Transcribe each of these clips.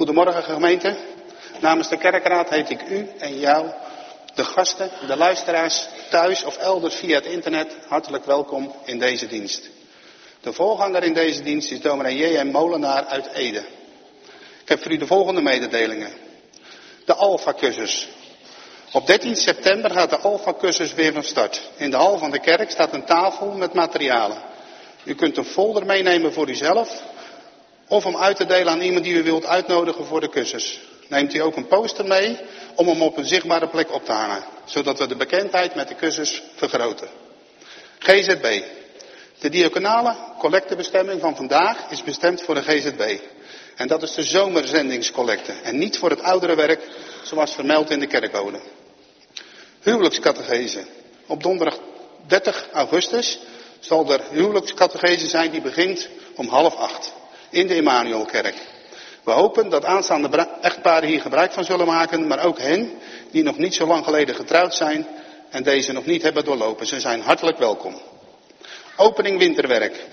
Goedemorgen gemeente. Namens de kerkraad heet ik u en jou, de gasten, de luisteraars thuis of elders via het internet, hartelijk welkom in deze dienst. De voorganger in deze dienst is dominee J.M. Molenaar uit Ede. Ik heb voor u de volgende mededelingen. De Alpha-cursus. Op 13 september gaat de Alpha-cursus weer van start. In de hal van de kerk staat een tafel met materialen. U kunt een folder meenemen voor uzelf of om uit te delen aan iemand die u wilt uitnodigen voor de cursus. Neemt u ook een poster mee om hem op een zichtbare plek op te hangen, zodat we de bekendheid met de cursus vergroten. GZB. De diaconale collectebestemming van vandaag is bestemd voor de GZB. En dat is de zomerzendingscollecte en niet voor het ouderenwerk zoals vermeld in de kerkbode. Huwelijkscategese. Op donderdag 30 augustus zal er huwelijkscategese zijn die begint om 7:30 in de Emmanuelkerk. We hopen dat aanstaande echtparen hier gebruik van zullen maken, maar ook hen die nog niet zo lang geleden getrouwd zijn en deze nog niet hebben doorlopen. Ze zijn hartelijk welkom. Opening winterwerk.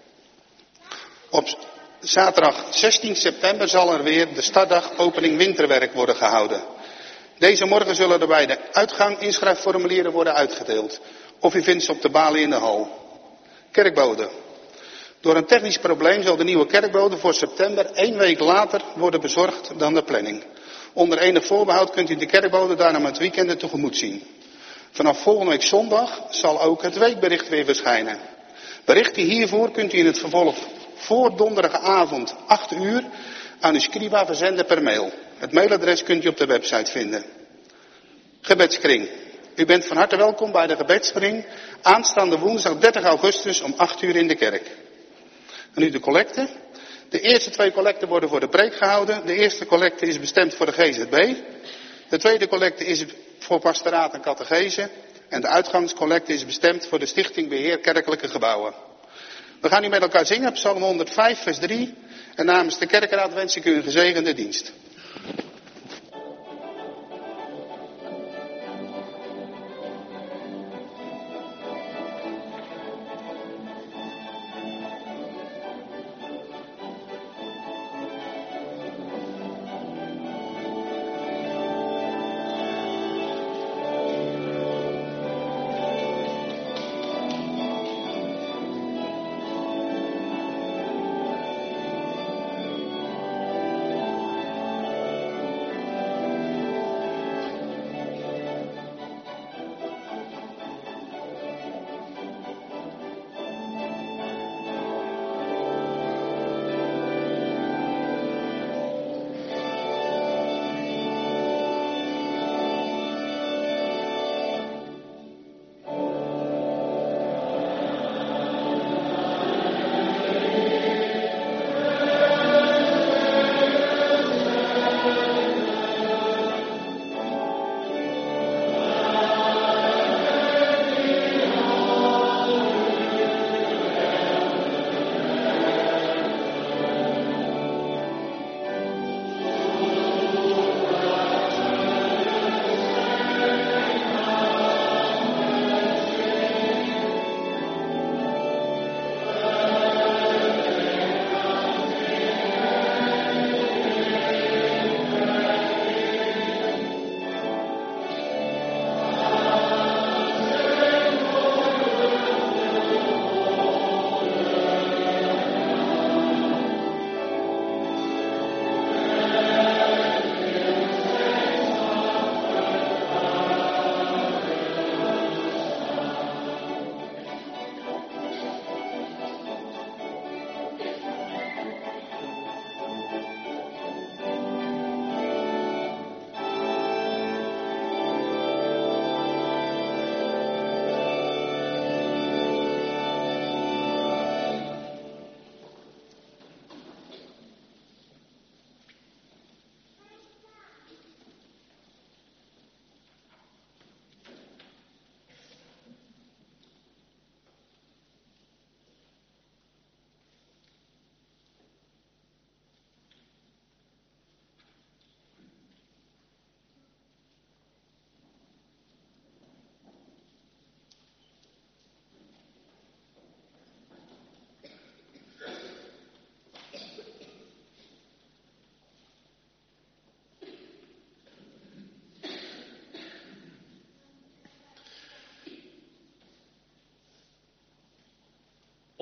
Op zaterdag 16 september zal er weer de startdag opening winterwerk worden gehouden. Deze morgen zullen er bij de uitgang inschrijfformulieren worden uitgedeeld. Of u vindt ze op de balie in de hal. Kerkbode. Door een technisch probleem zal de nieuwe kerkbode voor september 1 week later worden bezorgd dan de planning. Onder enig voorbehoud kunt u de kerkbode daarna met weekenden tegemoet zien. Vanaf volgende week zondag zal ook het weekbericht weer verschijnen. Berichten hiervoor kunt u in het vervolg voor donderdagavond 8 uur aan uw scriba verzenden per mail. Het mailadres kunt u op de website vinden. Gebedskring. U bent van harte welkom bij de gebedskring aanstaande woensdag 30 augustus om 8 uur in de kerk. En nu de collecte. De eerste 2 collecten worden voor de preek gehouden. De eerste collecte is bestemd voor de GZB. De tweede collecte is voor pastoraat en catechese. En de uitgangscollecte is bestemd voor de Stichting Beheer Kerkelijke Gebouwen. We gaan nu met elkaar zingen, Psalm 105, vers 3. En namens de kerkraad wens ik u een gezegende dienst.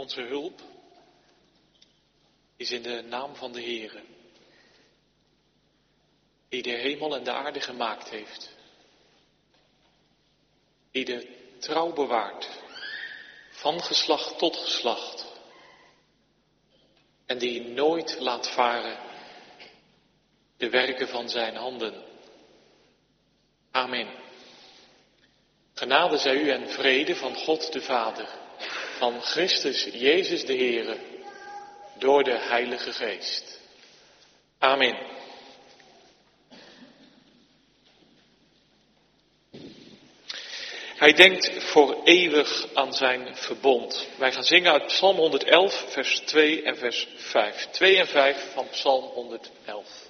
Onze hulp is in de naam van de Heere, die de hemel en de aarde gemaakt heeft, die de trouw bewaart, van geslacht tot geslacht, en die nooit laat varen de werken van zijn handen. Amen. Genade zij u en vrede van God de Vader, van Christus Jezus de Heere, door de Heilige Geest. Amen. Hij denkt voor eeuwig aan zijn verbond. Wij gaan zingen uit Psalm 111, vers 2 en vers 5. 2 en 5 van Psalm 111.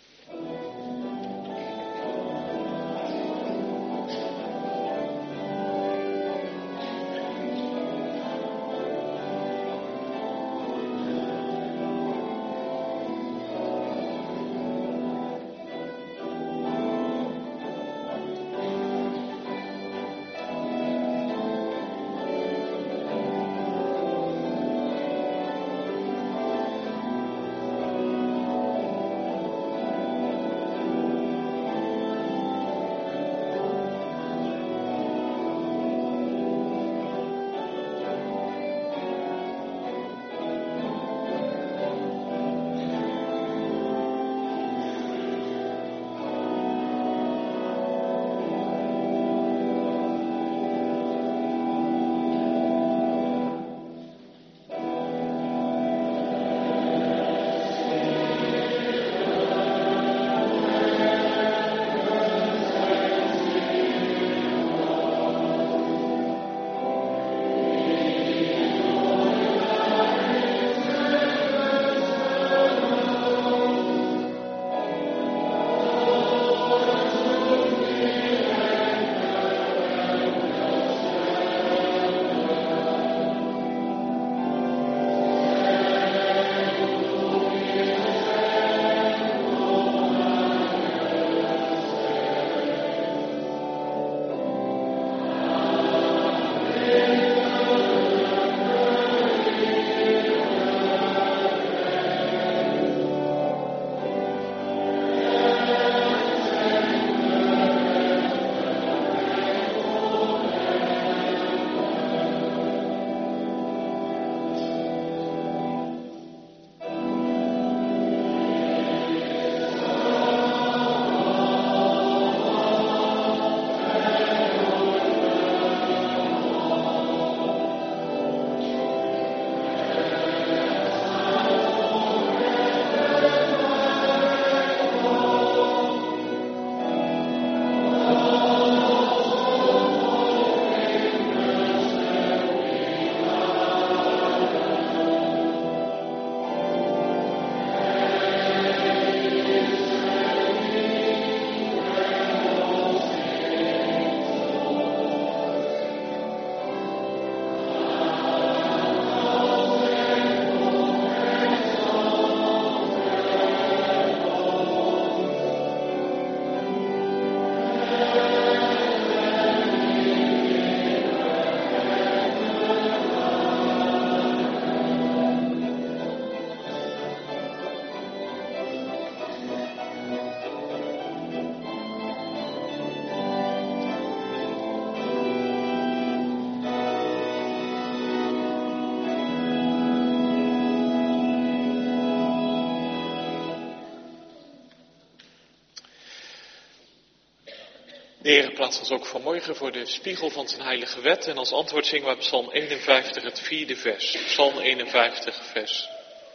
De Heer plaatst ons ook vanmorgen voor de spiegel van zijn heilige wet. En als antwoord zingen we Psalm 51, het 4e vers. Psalm 51, vers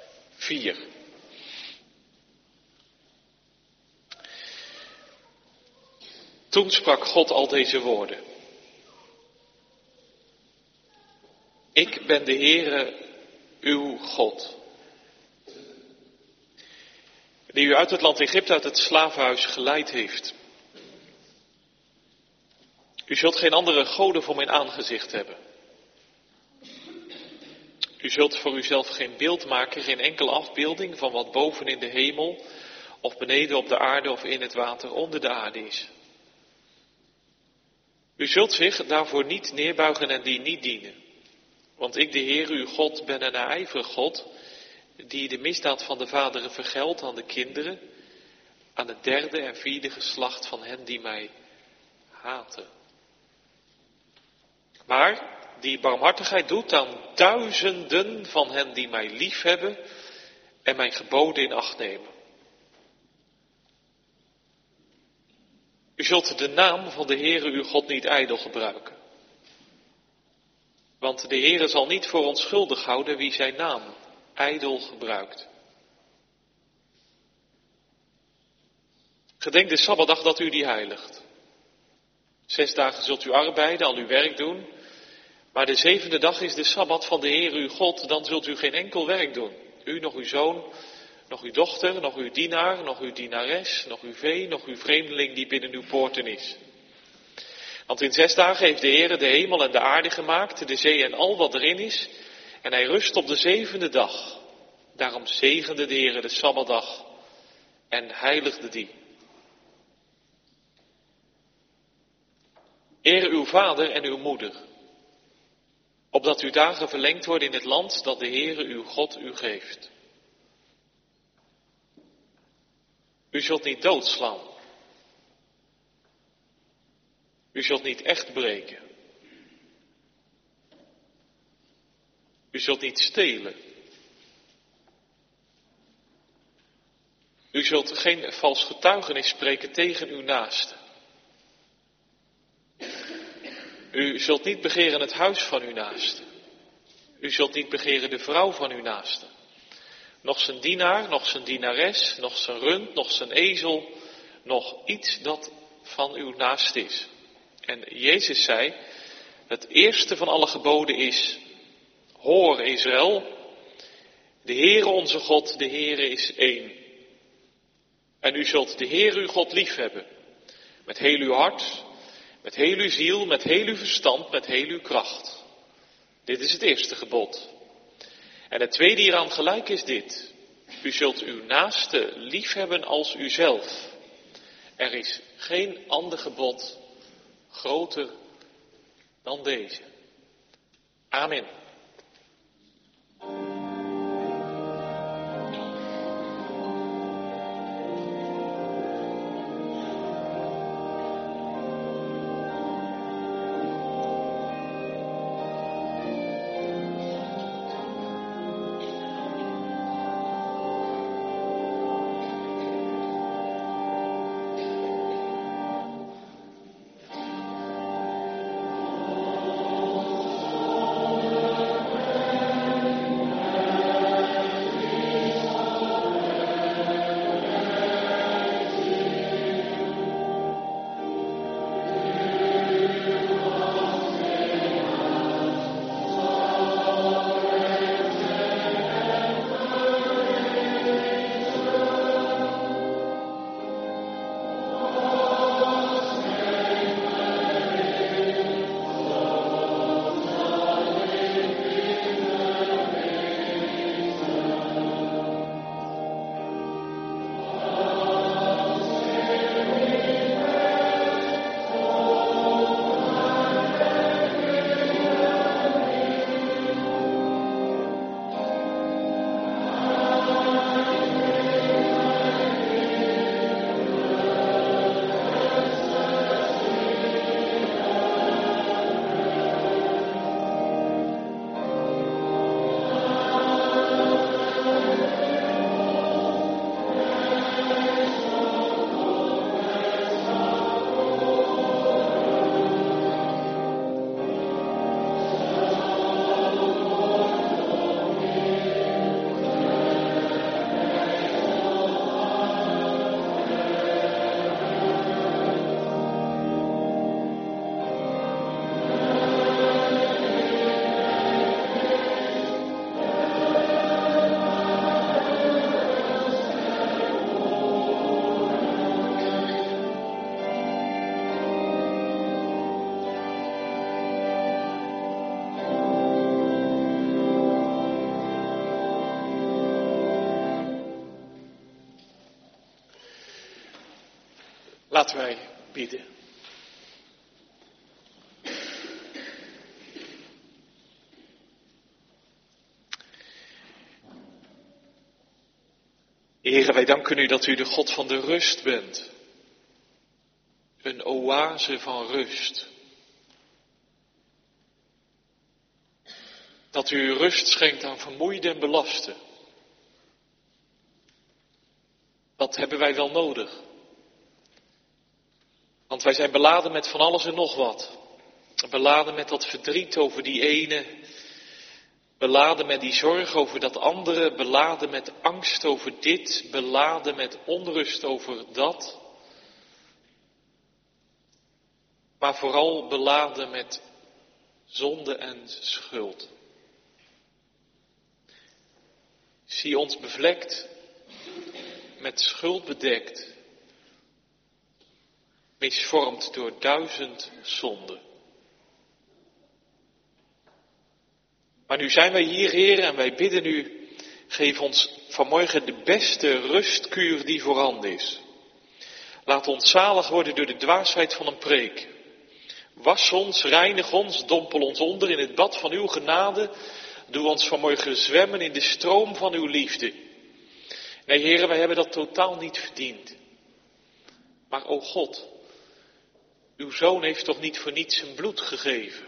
4. Toen sprak God al deze woorden. Ik ben de Heere, uw God, die u uit het land Egypte, uit het slavenhuis geleid heeft. U zult geen andere goden voor mijn aangezicht hebben. U zult voor uzelf geen beeld maken, geen enkele afbeelding van wat boven in de hemel, of beneden op de aarde of in het water onder de aarde is. U zult zich daarvoor niet neerbuigen en die niet dienen. Want ik, de Heer, uw God, ben een naijverig God, die de misdaad van de vaderen vergeldt aan de kinderen, aan het derde en vierde geslacht van hen die mij haten. Maar die barmhartigheid doet aan duizenden van hen die mij liefhebben en mijn geboden in acht nemen. U zult de naam van de Heere uw God niet ijdel gebruiken. Want de Heere zal niet voor onschuldig houden wie zijn naam ijdel gebruikt. Gedenk de Sabbatdag dat u die heiligt. 6 dagen zult u arbeiden, al uw werk doen. Maar de 7e dag is de Sabbat van de Heere uw God, dan zult u geen enkel werk doen. U, nog uw zoon, nog uw dochter, nog uw dienaar, nog uw dienares, nog uw vee, nog uw vreemdeling die binnen uw poorten is. Want in 6 dagen heeft de Heere de hemel en de aarde gemaakt, de zee en al wat erin is. En hij rust op de 7e dag. Daarom zegende de Heere de Sabbatdag en heiligde die. Eer uw vader en uw moeder, opdat uw dagen verlengd worden in het land dat de Heere uw God u geeft. U zult niet doodslaan. U zult niet echt breken. U zult niet stelen. U zult geen vals getuigenis spreken tegen uw naaste. U zult niet begeren het huis van uw naaste. U zult niet begeren de vrouw van uw naaste. Nog zijn dienaar, nog zijn dienares, nog zijn rund, nog zijn ezel, nog iets dat van uw naaste is. En Jezus zei, het eerste van alle geboden is, hoor Israël, de Heere onze God, de Heere is één. En u zult de Heere uw God liefhebben, met heel uw hart, met heel uw ziel, met heel uw verstand, met heel uw kracht. Dit is het eerste gebod. En het tweede hieraan gelijk is dit. U zult uw naaste liefhebben als uzelf. Er is geen ander gebod groter dan deze. Amen. Laten wij bidden. Heere, wij danken u dat u de God van de rust bent. Een oase van rust. Dat u rust schenkt aan vermoeiden en belasten. Dat hebben wij wel nodig. Want wij zijn beladen met van alles en nog wat. Beladen met dat verdriet over die ene. Beladen met die zorg over dat andere. Beladen met angst over dit. Beladen met onrust over dat. Maar vooral beladen met zonde en schuld. Zie ons bevlekt, met schuld bedekt, misvormd door 1000 zonden. Maar nu zijn wij hier, Heer, en wij bidden u, geef ons vanmorgen de beste rustkuur die voorhanden is. Laat ons zalig worden door de dwaasheid van een preek. Was ons, reinig ons, dompel ons onder in het bad van uw genade. Doe ons vanmorgen zwemmen in de stroom van uw liefde. Nee, heren, wij hebben dat totaal niet verdiend. Maar, o God, uw Zoon heeft toch niet voor niets zijn bloed gegeven.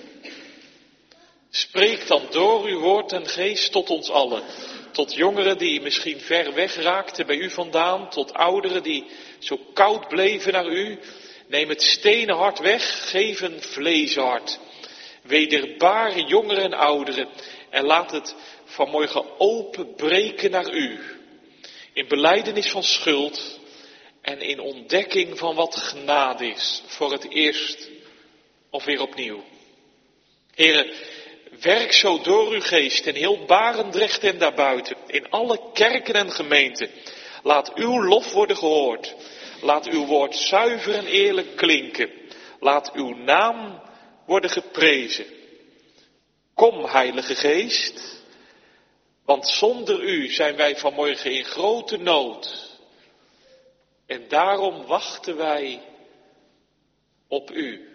Spreek dan door uw woord en geest tot ons allen. Tot jongeren die misschien ver weg raakten bij u vandaan. Tot ouderen die zo koud bleven naar u. Neem het stenen hart weg, geef een vleeshart. Wederbaar jongeren en ouderen en laat het vanmorgen openbreken naar u. In belijdenis van schuld en in ontdekking van wat genade is voor het eerst of weer opnieuw. Heren, werk zo door uw geest in heel Barendrecht en daarbuiten, in alle kerken en gemeenten. Laat uw lof worden gehoord. Laat uw woord zuiver en eerlijk klinken. Laat uw naam worden geprezen. Kom, Heilige Geest, want zonder u zijn wij vanmorgen in grote nood. En daarom wachten wij op u.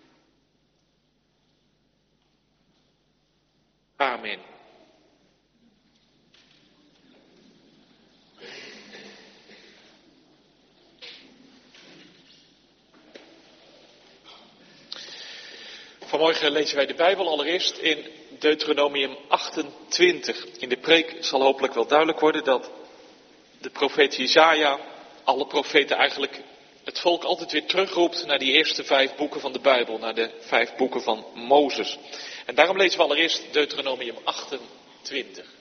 Amen. Vanmorgen lezen wij de Bijbel allereerst in Deuteronomium 28. In de preek zal hopelijk wel duidelijk worden dat de profeet Jesaja, alle profeten eigenlijk, het volk altijd weer terugroept naar die eerste 5 boeken van de Bijbel, naar de 5 boeken van Mozes. En daarom lezen we allereerst Deuteronomium 28.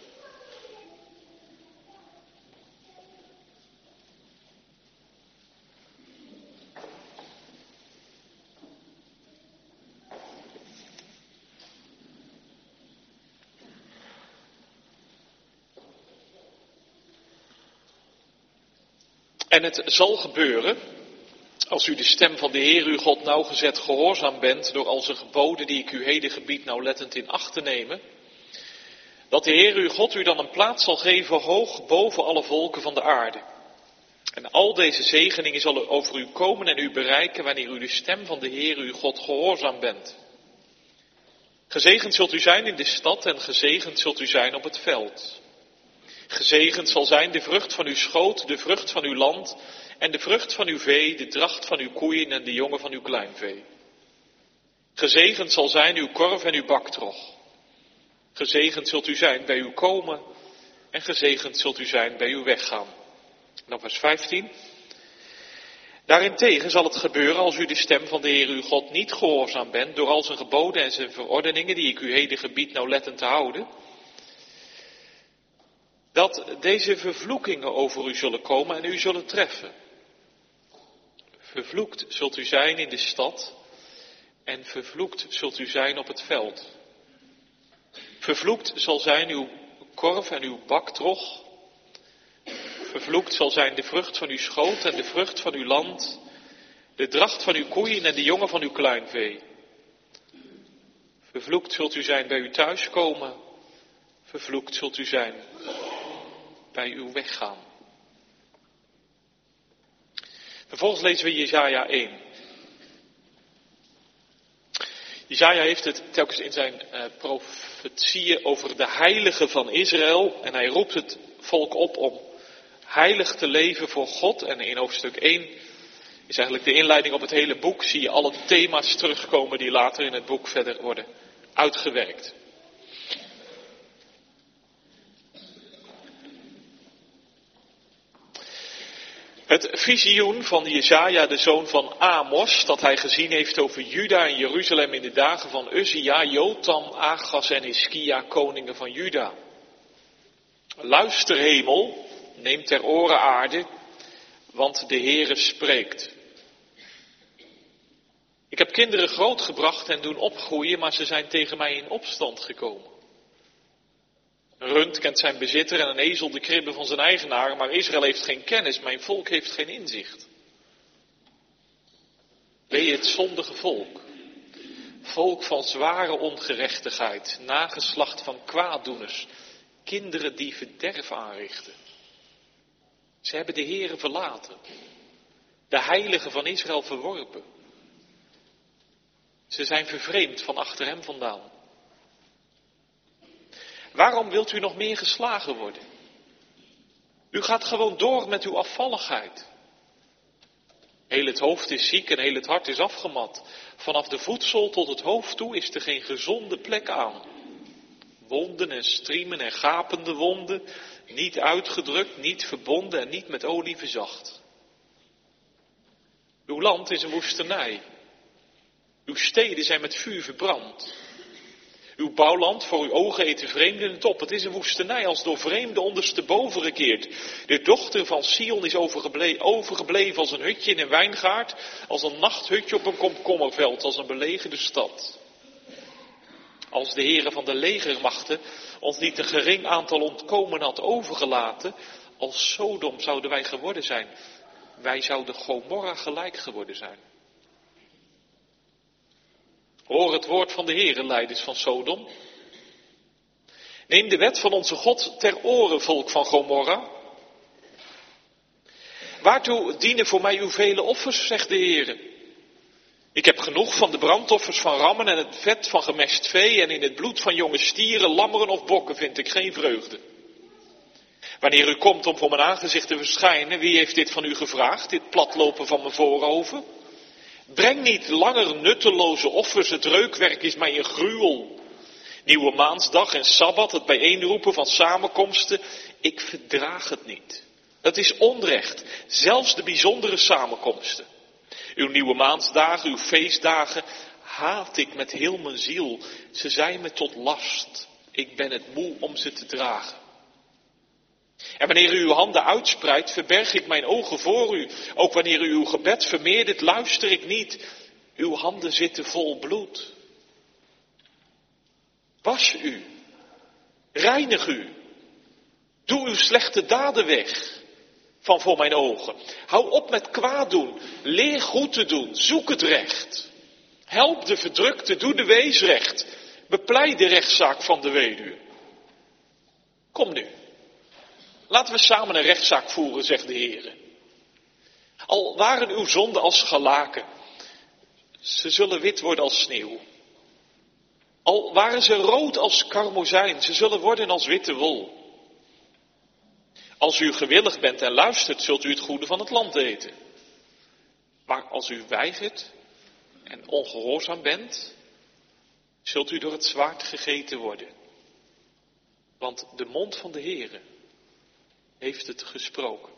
En het zal gebeuren, als u de stem van de Heer uw God nauwgezet gehoorzaam bent door al zijn geboden die ik u heden gebied nauwlettend in acht te nemen, dat de Heer uw God u dan een plaats zal geven hoog boven alle volken van de aarde. En al deze zegeningen zullen over u komen en u bereiken wanneer u de stem van de Heer uw God gehoorzaam bent. Gezegend zult u zijn in de stad en gezegend zult u zijn op het veld. Gezegend zal zijn de vrucht van uw schoot, de vrucht van uw land en de vrucht van uw vee, de dracht van uw koeien en de jongen van uw kleinvee. Gezegend zal zijn uw korf en uw baktrog. Gezegend zult u zijn bij uw komen en gezegend zult u zijn bij uw weggaan. Dan vers 15. Daarentegen zal het gebeuren als u de stem van de Heer uw God niet gehoorzaam bent door al zijn geboden en zijn verordeningen die ik u heden gebied nauwlettend te houden, dat deze vervloekingen over u zullen komen en u zullen treffen. Vervloekt zult u zijn in de stad en vervloekt zult u zijn op het veld. Vervloekt zal zijn uw korf en uw baktrog. Vervloekt zal zijn de vrucht van uw schoot en de vrucht van uw land, de dracht van uw koeien en de jongen van uw kleinvee. Vervloekt zult u zijn bij uw thuiskomen, vervloekt zult u zijn bij uw weggaan. Vervolgens lezen we Jesaja 1. Jesaja heeft het telkens in zijn profetieën over de heiligen van Israël en hij roept het volk op om heilig te leven voor God. En in hoofdstuk 1 is eigenlijk de inleiding op het hele boek. Zie je alle thema's terugkomen die later in het boek verder worden uitgewerkt. Het visioen van Jesaja, de zoon van Amos, dat hij gezien heeft over Juda en Jeruzalem in de dagen van Uzia, Jotam, Achaz en Hiskia, koningen van Juda. Luister hemel, neem ter oren aarde, want de Heere spreekt. Ik heb kinderen grootgebracht en doen opgroeien, maar ze zijn tegen mij in opstand gekomen. Een rund kent zijn bezitter en een ezel de kribben van zijn eigenaar, maar Israël heeft geen kennis, mijn volk heeft geen inzicht. Wee het zondige volk, volk van zware ongerechtigheid, nageslacht van kwaaddoeners, kinderen die verderf aanrichten. Ze hebben de Heere verlaten, de heilige van Israël verworpen. Ze zijn vervreemd van achter hem vandaan. Waarom wilt u nog meer geslagen worden? U gaat gewoon door met uw afvalligheid. Heel het hoofd is ziek en heel het hart is afgemat. Vanaf de voedsel tot het hoofd toe is er geen gezonde plek aan. Wonden en striemen en gapende wonden, niet uitgedrukt, niet verbonden en niet met olie verzacht. Uw land is een woestenij. Uw steden zijn met vuur verbrand. Uw bouwland voor uw ogen eten vreemden het op. Het is een woestenij als door vreemden ondersteboven gekeerd. De dochter van Sion is overgebleven als een hutje in een wijngaard. Als een nachthutje op een komkommerveld, als een belegerde stad. Als de Heere van de legermachten ons niet een gering aantal ontkomen had overgelaten, als Sodom zouden wij geworden zijn. Wij zouden Gomorra gelijk geworden zijn. Hoor het woord van de Heere, leiders van Sodom. Neem de wet van onze God ter oren, volk van Gomorra. Waartoe dienen voor mij uw vele offers, zegt de Heere. Ik heb genoeg van de brandoffers van rammen en het vet van gemest vee en in het bloed van jonge stieren, lammeren of bokken vind ik geen vreugde. Wanneer u komt om voor mijn aangezicht te verschijnen, wie heeft dit van u gevraagd, dit platlopen van mijn voorhoven? Breng niet langer nutteloze offers, het reukwerk is mij een gruwel. Nieuwe maansdag en sabbat, het bijeenroepen van samenkomsten, ik verdraag het niet. Het is onrecht, zelfs de bijzondere samenkomsten. Uw nieuwe maansdagen, uw feestdagen, haat ik met heel mijn ziel. Ze zijn me tot last. Ik ben het moe om ze te dragen. En wanneer u uw handen uitspreidt, verberg ik mijn ogen voor u. Ook wanneer u uw gebed vermeerdert, luister ik niet. Uw handen zitten vol bloed. Was u. Reinig u. Doe uw slechte daden weg. Van voor mijn ogen. Hou op met kwaad doen. Leer goed te doen. Zoek het recht. Help de verdrukte. Doe de wees recht. Bepleit de rechtszaak van de weduwe. Kom nu. Laten we samen een rechtszaak voeren, zegt de Heer. Al waren uw zonden als scharlaken, ze zullen wit worden als sneeuw. Al waren ze rood als karmozijn, ze zullen worden als witte wol. Als u gewillig bent en luistert, zult u het goede van het land eten. Maar als u weigert en ongehoorzaam bent, zult u door het zwaard gegeten worden. Want de mond van de Heere heeft het gesproken.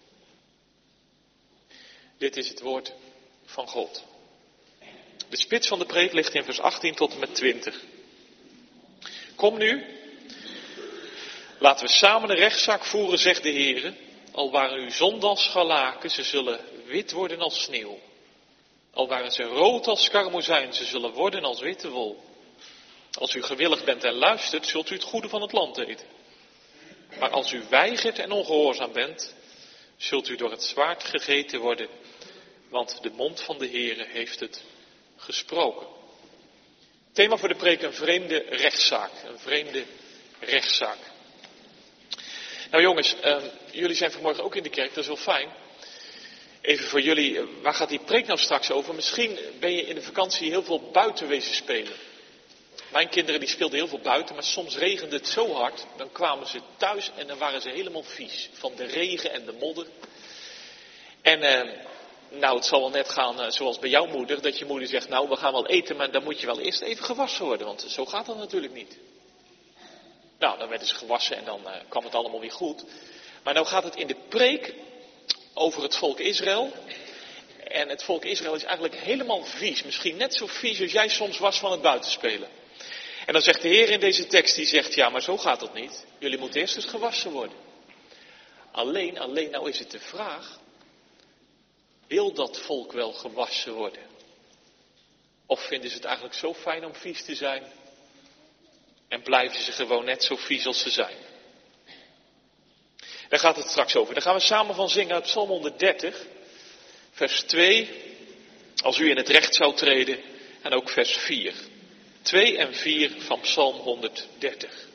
Dit is het woord van God. De spits van de preek ligt in vers 18 tot en met 20. Kom nu, laten we samen een rechtszaak voeren, zegt de Heere. Al waren uw zonden als scharlaken, ze zullen wit worden als sneeuw. Al waren ze rood als karmozijn, ze zullen worden als witte wol. Als u gewillig bent en luistert, zult u het goede van het land eten. Maar als u weigert en ongehoorzaam bent, zult u door het zwaard gegeten worden, want de mond van de Heere heeft het gesproken. Thema voor de preek: een vreemde rechtszaak. Een vreemde rechtszaak. Nou jongens, jullie zijn vanmorgen ook in de kerk, dat is wel fijn. Even voor jullie, waar gaat die preek nou straks over? Misschien ben je in de vakantie heel veel buiten wezen spelen. Mijn kinderen die speelden heel veel buiten, maar soms regende het zo hard. Dan kwamen ze thuis en dan waren ze helemaal vies. Van de regen en de modder. En nou, het zal wel net gaan zoals bij jouw moeder. Dat je moeder zegt, nou we gaan wel eten, maar dan moet je wel eerst even gewassen worden. Want zo gaat dat natuurlijk niet. Nou, dan werden ze gewassen en dan kwam het allemaal weer goed. Maar nou gaat het in de preek over het volk Israël. En het volk Israël is eigenlijk helemaal vies. Misschien net zo vies als jij soms was van het buitenspelen. En dan zegt de Heer in deze tekst, die zegt, ja maar zo gaat het niet. Jullie moeten eerst eens gewassen worden. Alleen nou is het de vraag. Wil dat volk wel gewassen worden? Of vinden ze het eigenlijk zo fijn om vies te zijn? En blijven ze gewoon net zo vies als ze zijn? Daar gaat het straks over. Daar gaan we samen van zingen uit Psalm 130. Vers 2. Als u in het recht zou treden. En ook vers 4. 2 en 4 van Psalm 130.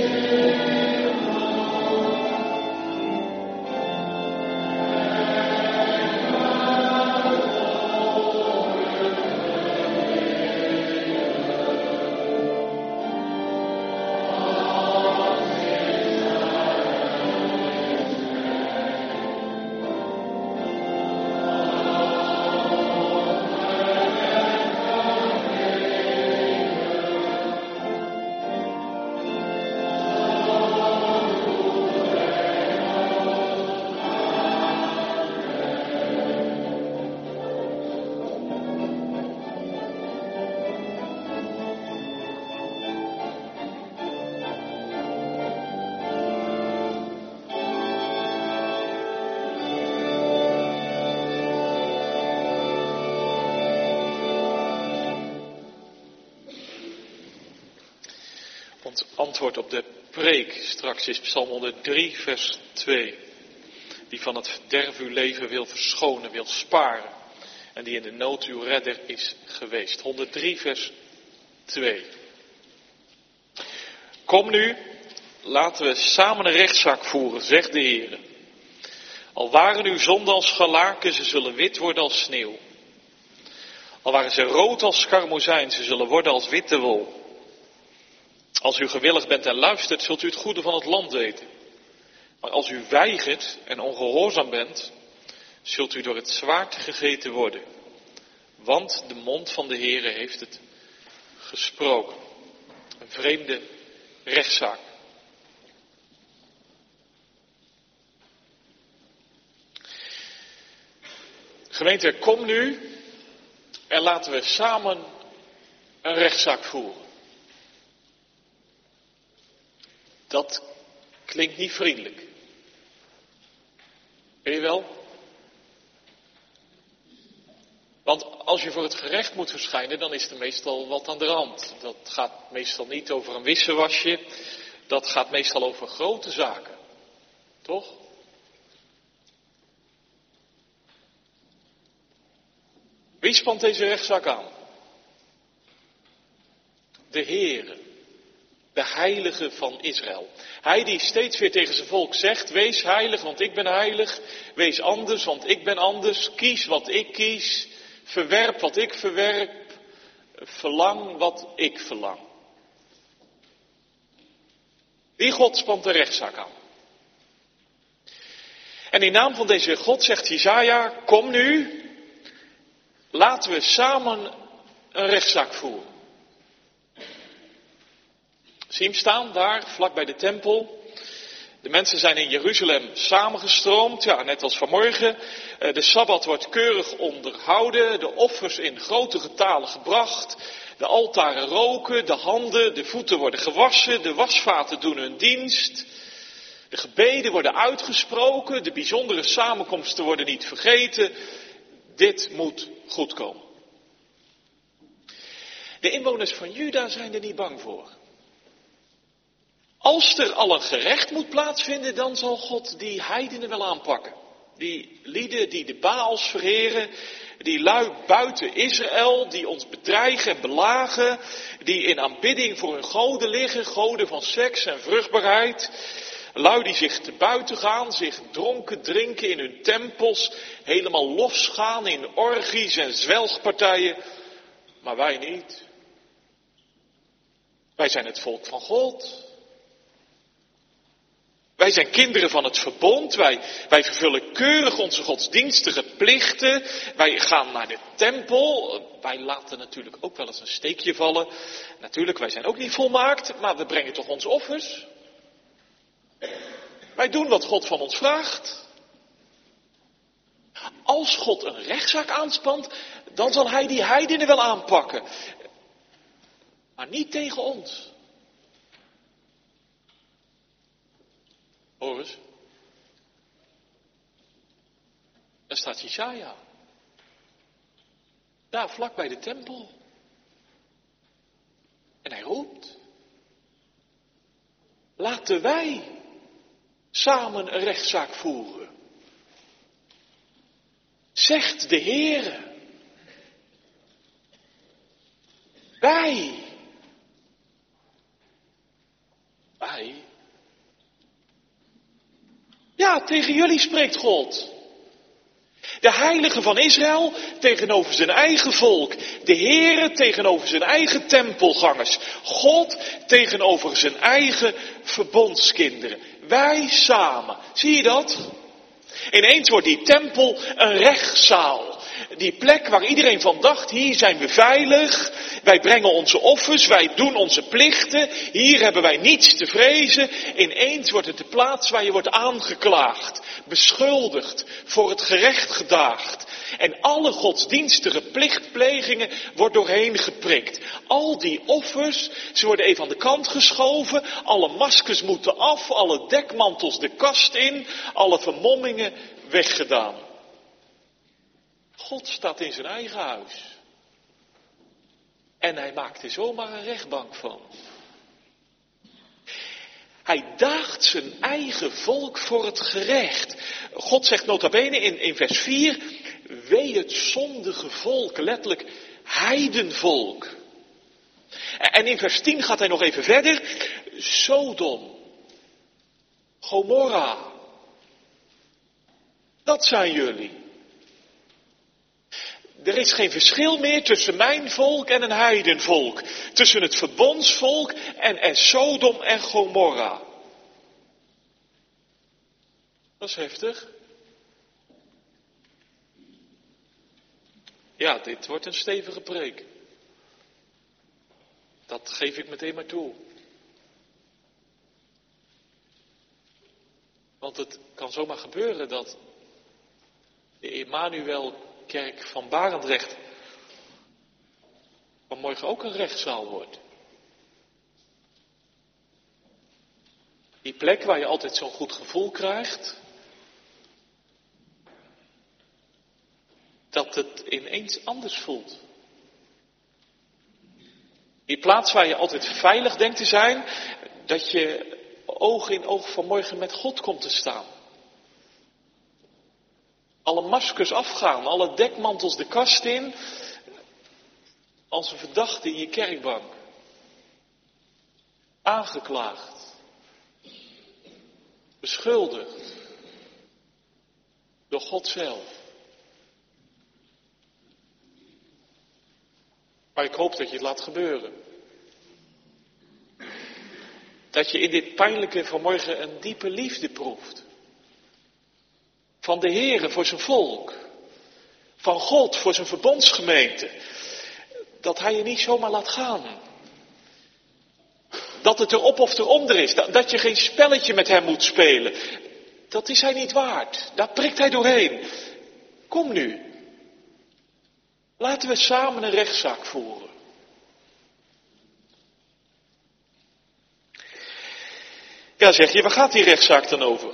Ons antwoord op de preek straks is Psalm 103, vers 2. Die van het verderf uw leven wil verschonen, wil sparen. En die in de nood uw redder is geweest. 103, vers 2. Kom nu, laten we samen een rechtszaak voeren, zegt de Heer. Al waren uw zonden als scharlaken, ze zullen wit worden als sneeuw. Al waren ze rood als karmozijn, ze zullen worden als witte wol. Als u gewillig bent en luistert, zult u het goede van het land weten. Maar als u weigert en ongehoorzaam bent, zult u door het zwaard gegeten worden. Want de mond van de Heere heeft het gesproken. Een vreemde rechtszaak. Gemeente, kom nu en laten we samen een rechtszaak voeren. Dat klinkt niet vriendelijk. Weet je wel? Want als je voor het gerecht moet verschijnen, dan is er meestal wat aan de hand. Dat gaat meestal niet over een wisselwasje. Dat gaat meestal over grote zaken. Toch? Wie spant deze rechtszaak aan? De Heere. De heilige van Israël. Hij die steeds weer tegen zijn volk zegt, wees heilig, want ik ben heilig. Wees anders, want ik ben anders. Kies wat ik kies. Verwerp wat ik verwerp. Verlang wat ik verlang. Die God spant de rechtszaak aan. En in naam van deze God zegt Jesaja, kom nu. Laten we samen een rechtszaak voeren. Zie hem staan daar, vlak bij de tempel. De mensen zijn in Jeruzalem samengestroomd, ja, net als vanmorgen. De Sabbat wordt keurig onderhouden, de offers in grote getalen gebracht. De altaren roken, de handen, de voeten worden gewassen, de wasvaten doen hun dienst. De gebeden worden uitgesproken, de bijzondere samenkomsten worden niet vergeten. Dit moet goed komen. De inwoners van Juda zijn er niet bang voor. Als er al een gerecht moet plaatsvinden, dan zal God die heidenen wel aanpakken. Die lieden die de Baals vereren, die lui buiten Israël, die ons bedreigen en belagen, die in aanbidding voor hun goden liggen, goden van seks en vruchtbaarheid. Lui die zich te buiten gaan, zich dronken drinken in hun tempels, helemaal losgaan in orgies en zwelgpartijen. Maar wij niet. Wij zijn het volk van God. Wij zijn kinderen van het verbond, wij vervullen keurig onze godsdienstige plichten, wij gaan naar de tempel, wij laten natuurlijk ook wel eens een steekje vallen. Natuurlijk, wij zijn ook niet volmaakt, maar we brengen toch onze offers. Wij doen wat God van ons vraagt. Als God een rechtszaak aanspant, dan zal hij die heidenen wel aanpakken. Maar niet tegen ons. Hoor eens. Daar staat Jesaja. Daar vlak bij de tempel. En hij roept. Laten wij samen een rechtszaak voeren. Zegt de Heere. Wij. wij? Ja, tegen jullie spreekt God. De heilige van Israël tegenover zijn eigen volk. De Heere tegenover zijn eigen tempelgangers. God tegenover zijn eigen verbondskinderen. Wij samen. Zie je dat? Ineens wordt die tempel een rechtszaal. Die plek waar iedereen van dacht, hier zijn we veilig. Wij brengen onze offers, wij doen onze plichten. Hier hebben wij niets te vrezen. Ineens wordt het de plaats waar je wordt aangeklaagd, beschuldigd, voor het gerecht gedaagd. En alle godsdienstige plichtplegingen wordt doorheen geprikt. Al die offers, ze worden even aan de kant geschoven. Alle maskers moeten af, alle dekmantels de kast in. Alle vermommingen weggedaan. God staat in zijn eigen huis. En hij maakt er zomaar een rechtbank van. Hij daagt zijn eigen volk voor het gerecht. God zegt nota bene in vers 4, wee het zondige volk, letterlijk heidenvolk. En in vers 10 gaat hij nog even verder. Sodom, Gomorra, dat zijn jullie. Er is geen verschil meer tussen mijn volk en een heidenvolk. Tussen het verbondsvolk en Sodom en Gomorra. Dat is heftig. Ja, dit wordt een stevige preek. Dat geef ik meteen maar toe. Want het kan zomaar gebeuren dat de Emmanuelkerk van Barendrecht vanmorgen ook een rechtszaal wordt. Die plek waar je altijd zo'n goed gevoel krijgt, dat het ineens anders voelt. Die plaats waar je altijd veilig denkt te zijn, dat je oog in oog vanmorgen met God komt te staan. Alle maskers afgaan, alle dekmantels de kast in, als een verdachte in je kerkbank. Aangeklaagd. Beschuldigd. Door God zelf. Maar ik hoop dat je het laat gebeuren. Dat je in dit pijnlijke vanmorgen een diepe liefde proeft. Van de Heere voor zijn volk. Van God voor zijn verbondsgemeente. Dat hij je niet zomaar laat gaan. Dat het erop of eronder is. Dat je geen spelletje met hem moet spelen. Dat is hij niet waard. Daar prikt hij doorheen. Kom nu. Laten we samen een rechtszaak voeren. Ja, zeg je, waar gaat die rechtszaak dan over?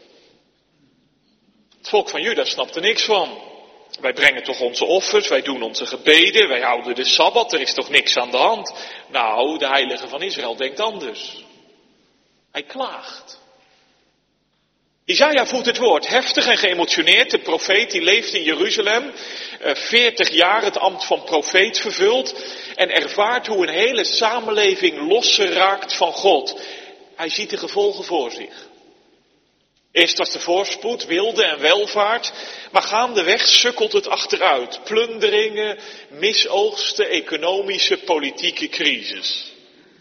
Het volk van Juda snapt er niks van. Wij brengen toch onze offers, wij doen onze gebeden, wij houden de Sabbat, er is toch niks aan de hand? Nou, de heilige van Israël denkt anders. Hij klaagt. Isaiah voert het woord, heftig en geëmotioneerd. De profeet die leeft in Jeruzalem, 40 jaar het ambt van profeet vervult en ervaart hoe een hele samenleving losgeraakt van God. Hij ziet de gevolgen voor zich. Eerst was de voorspoed, wilde en welvaart, maar gaandeweg sukkelt het achteruit. Plunderingen, misoogsten, economische, politieke crisis.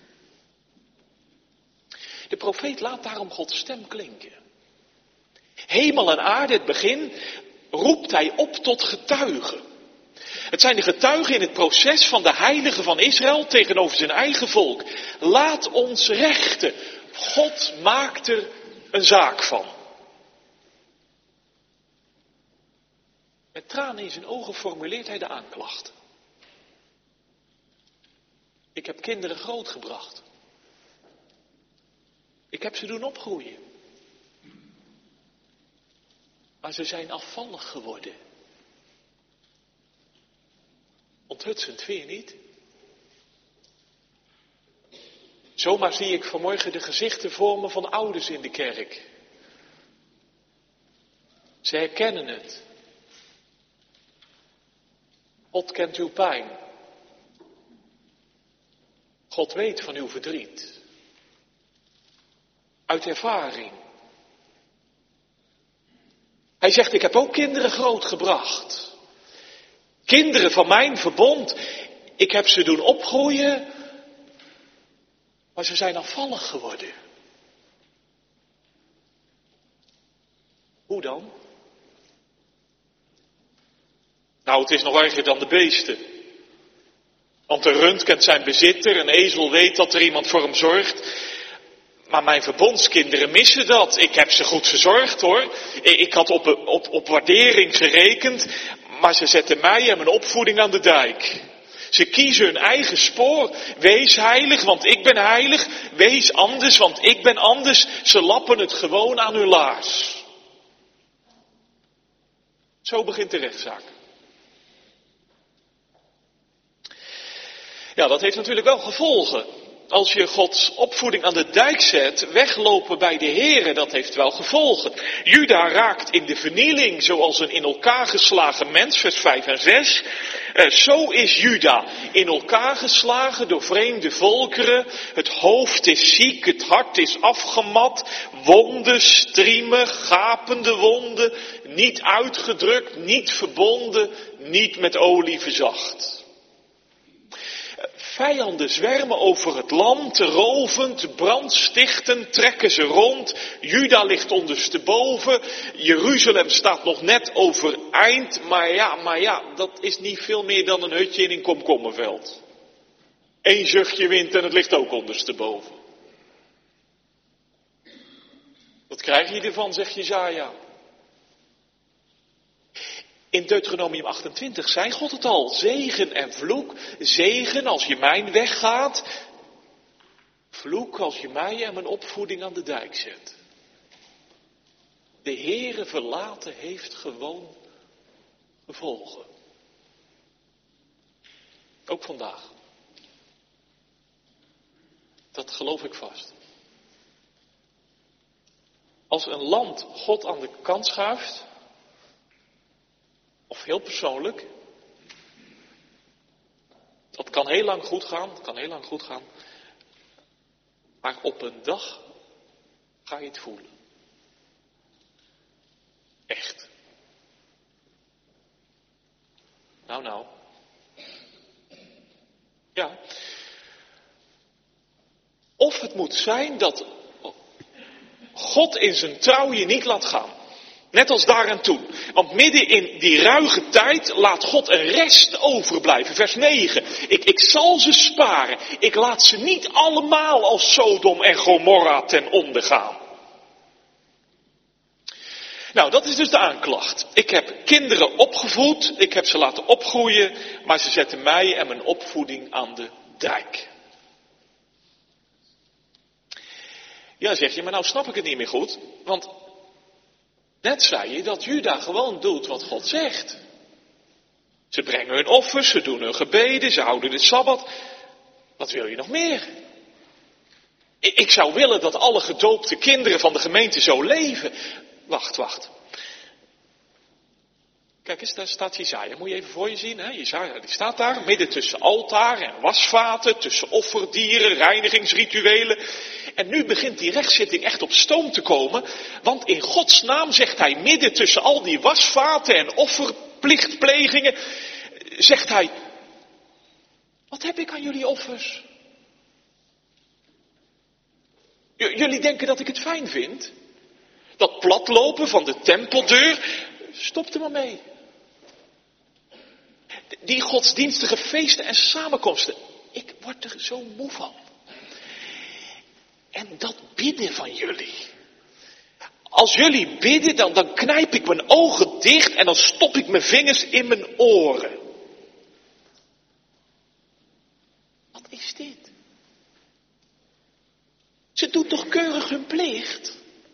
De profeet laat daarom Gods stem klinken. Hemel en aarde, het begin, roept hij op tot getuigen. Het zijn de getuigen in het proces van de heilige van Israël tegenover zijn eigen volk. Laat ons rechten. God maakt er een zaak van. Met tranen in zijn ogen formuleert hij de aanklacht. Ik heb kinderen grootgebracht. Ik heb ze doen opgroeien. Maar ze zijn afvallig geworden. Onthutsend, vind je niet? Zomaar zie ik vanmorgen de gezichten voor me van ouders in de kerk. Ze herkennen het. God kent uw pijn. God weet van uw verdriet. uit ervaring. Hij zegt, ik heb ook kinderen grootgebracht. Kinderen van mijn verbond. Ik heb ze doen opgroeien, maar ze zijn afvallig geworden. Hoe dan? Nou, het is nog erger dan de beesten. Want de rund kent zijn bezitter, een ezel weet dat er iemand voor hem zorgt. Maar mijn verbondskinderen missen dat. Ik heb ze goed verzorgd hoor. Ik had op waardering gerekend, maar ze zetten mij en mijn opvoeding aan de dijk. Ze kiezen hun eigen spoor. Wees heilig, want ik ben heilig. Wees anders, want ik ben anders. Ze lappen het gewoon aan hun laars. Zo begint de rechtszaak. Ja, dat heeft natuurlijk wel gevolgen. Als je Gods opvoeding aan de dijk zet, weglopen bij de Here, dat heeft wel gevolgen. Juda raakt in de vernieling, zoals een in elkaar geslagen mens, vers 5 en 6. Zo is Juda in elkaar geslagen door vreemde volkeren. Het hoofd is ziek, het hart is afgemat. Wonden, striemen, gapende wonden. Niet uitgedrukt, niet verbonden, niet met olie verzacht. Vijanden zwermen over het land, rovend, brandstichtend, trekken ze rond. Juda ligt ondersteboven. Jeruzalem staat nog net overeind. Maar ja, dat is niet veel meer dan een hutje in een komkommerveld. Eén zuchtje wind en het ligt ook ondersteboven. Wat krijg je ervan, zegt Jesaja. In Deuteronomium 28 zei God het al, zegen en vloek. Zegen als je mijn weg gaat. Vloek als je mij en mijn opvoeding aan de dijk zet. De Heere verlaten heeft gewoon gevolgen. Ook vandaag. Dat geloof ik vast. Als een land God aan de kant schuift, of heel persoonlijk, dat kan heel lang goed gaan, maar op een dag ga je het voelen. Echt. Nou. Ja. Of het moet zijn dat God in zijn trouw je niet laat gaan. Net als daar en toen. Want midden in die ruige tijd laat God een rest overblijven. Vers 9. Ik zal ze sparen. Ik laat ze niet allemaal als Sodom en Gomorra ten onder gaan. Nou, dat is dus de aanklacht. Ik heb kinderen opgevoed. Ik heb ze laten opgroeien. Maar ze zetten mij en mijn opvoeding aan de dijk. Ja, zeg je, maar nou snap ik het niet meer goed. Want net zei je dat Juda gewoon doet wat God zegt. Ze brengen hun offers, ze doen hun gebeden, ze houden de Sabbat. Wat wil je nog meer? Ik zou willen dat alle gedoopte kinderen van de gemeente zo leven. Wacht. Kijk eens, daar staat Jesaja. Moet je even voor je zien. Hè? Jesaja, die staat daar midden tussen altaar en wasvaten, tussen offerdieren, reinigingsrituelen. En nu begint die rechtszitting echt op stoom te komen. Want in Gods naam zegt hij midden tussen al die wasvaten en offerplichtplegingen, zegt hij, wat heb ik aan jullie offers? Jullie denken dat ik het fijn vind? Dat platlopen van de tempeldeur, stop er maar mee. Die godsdienstige feesten en samenkomsten, ik word er zo moe van. En dat bidden van jullie. Als jullie bidden, dan knijp ik mijn ogen dicht en dan stop ik mijn vingers in mijn oren. Wat is dit? Ze doen toch keurig hun plicht?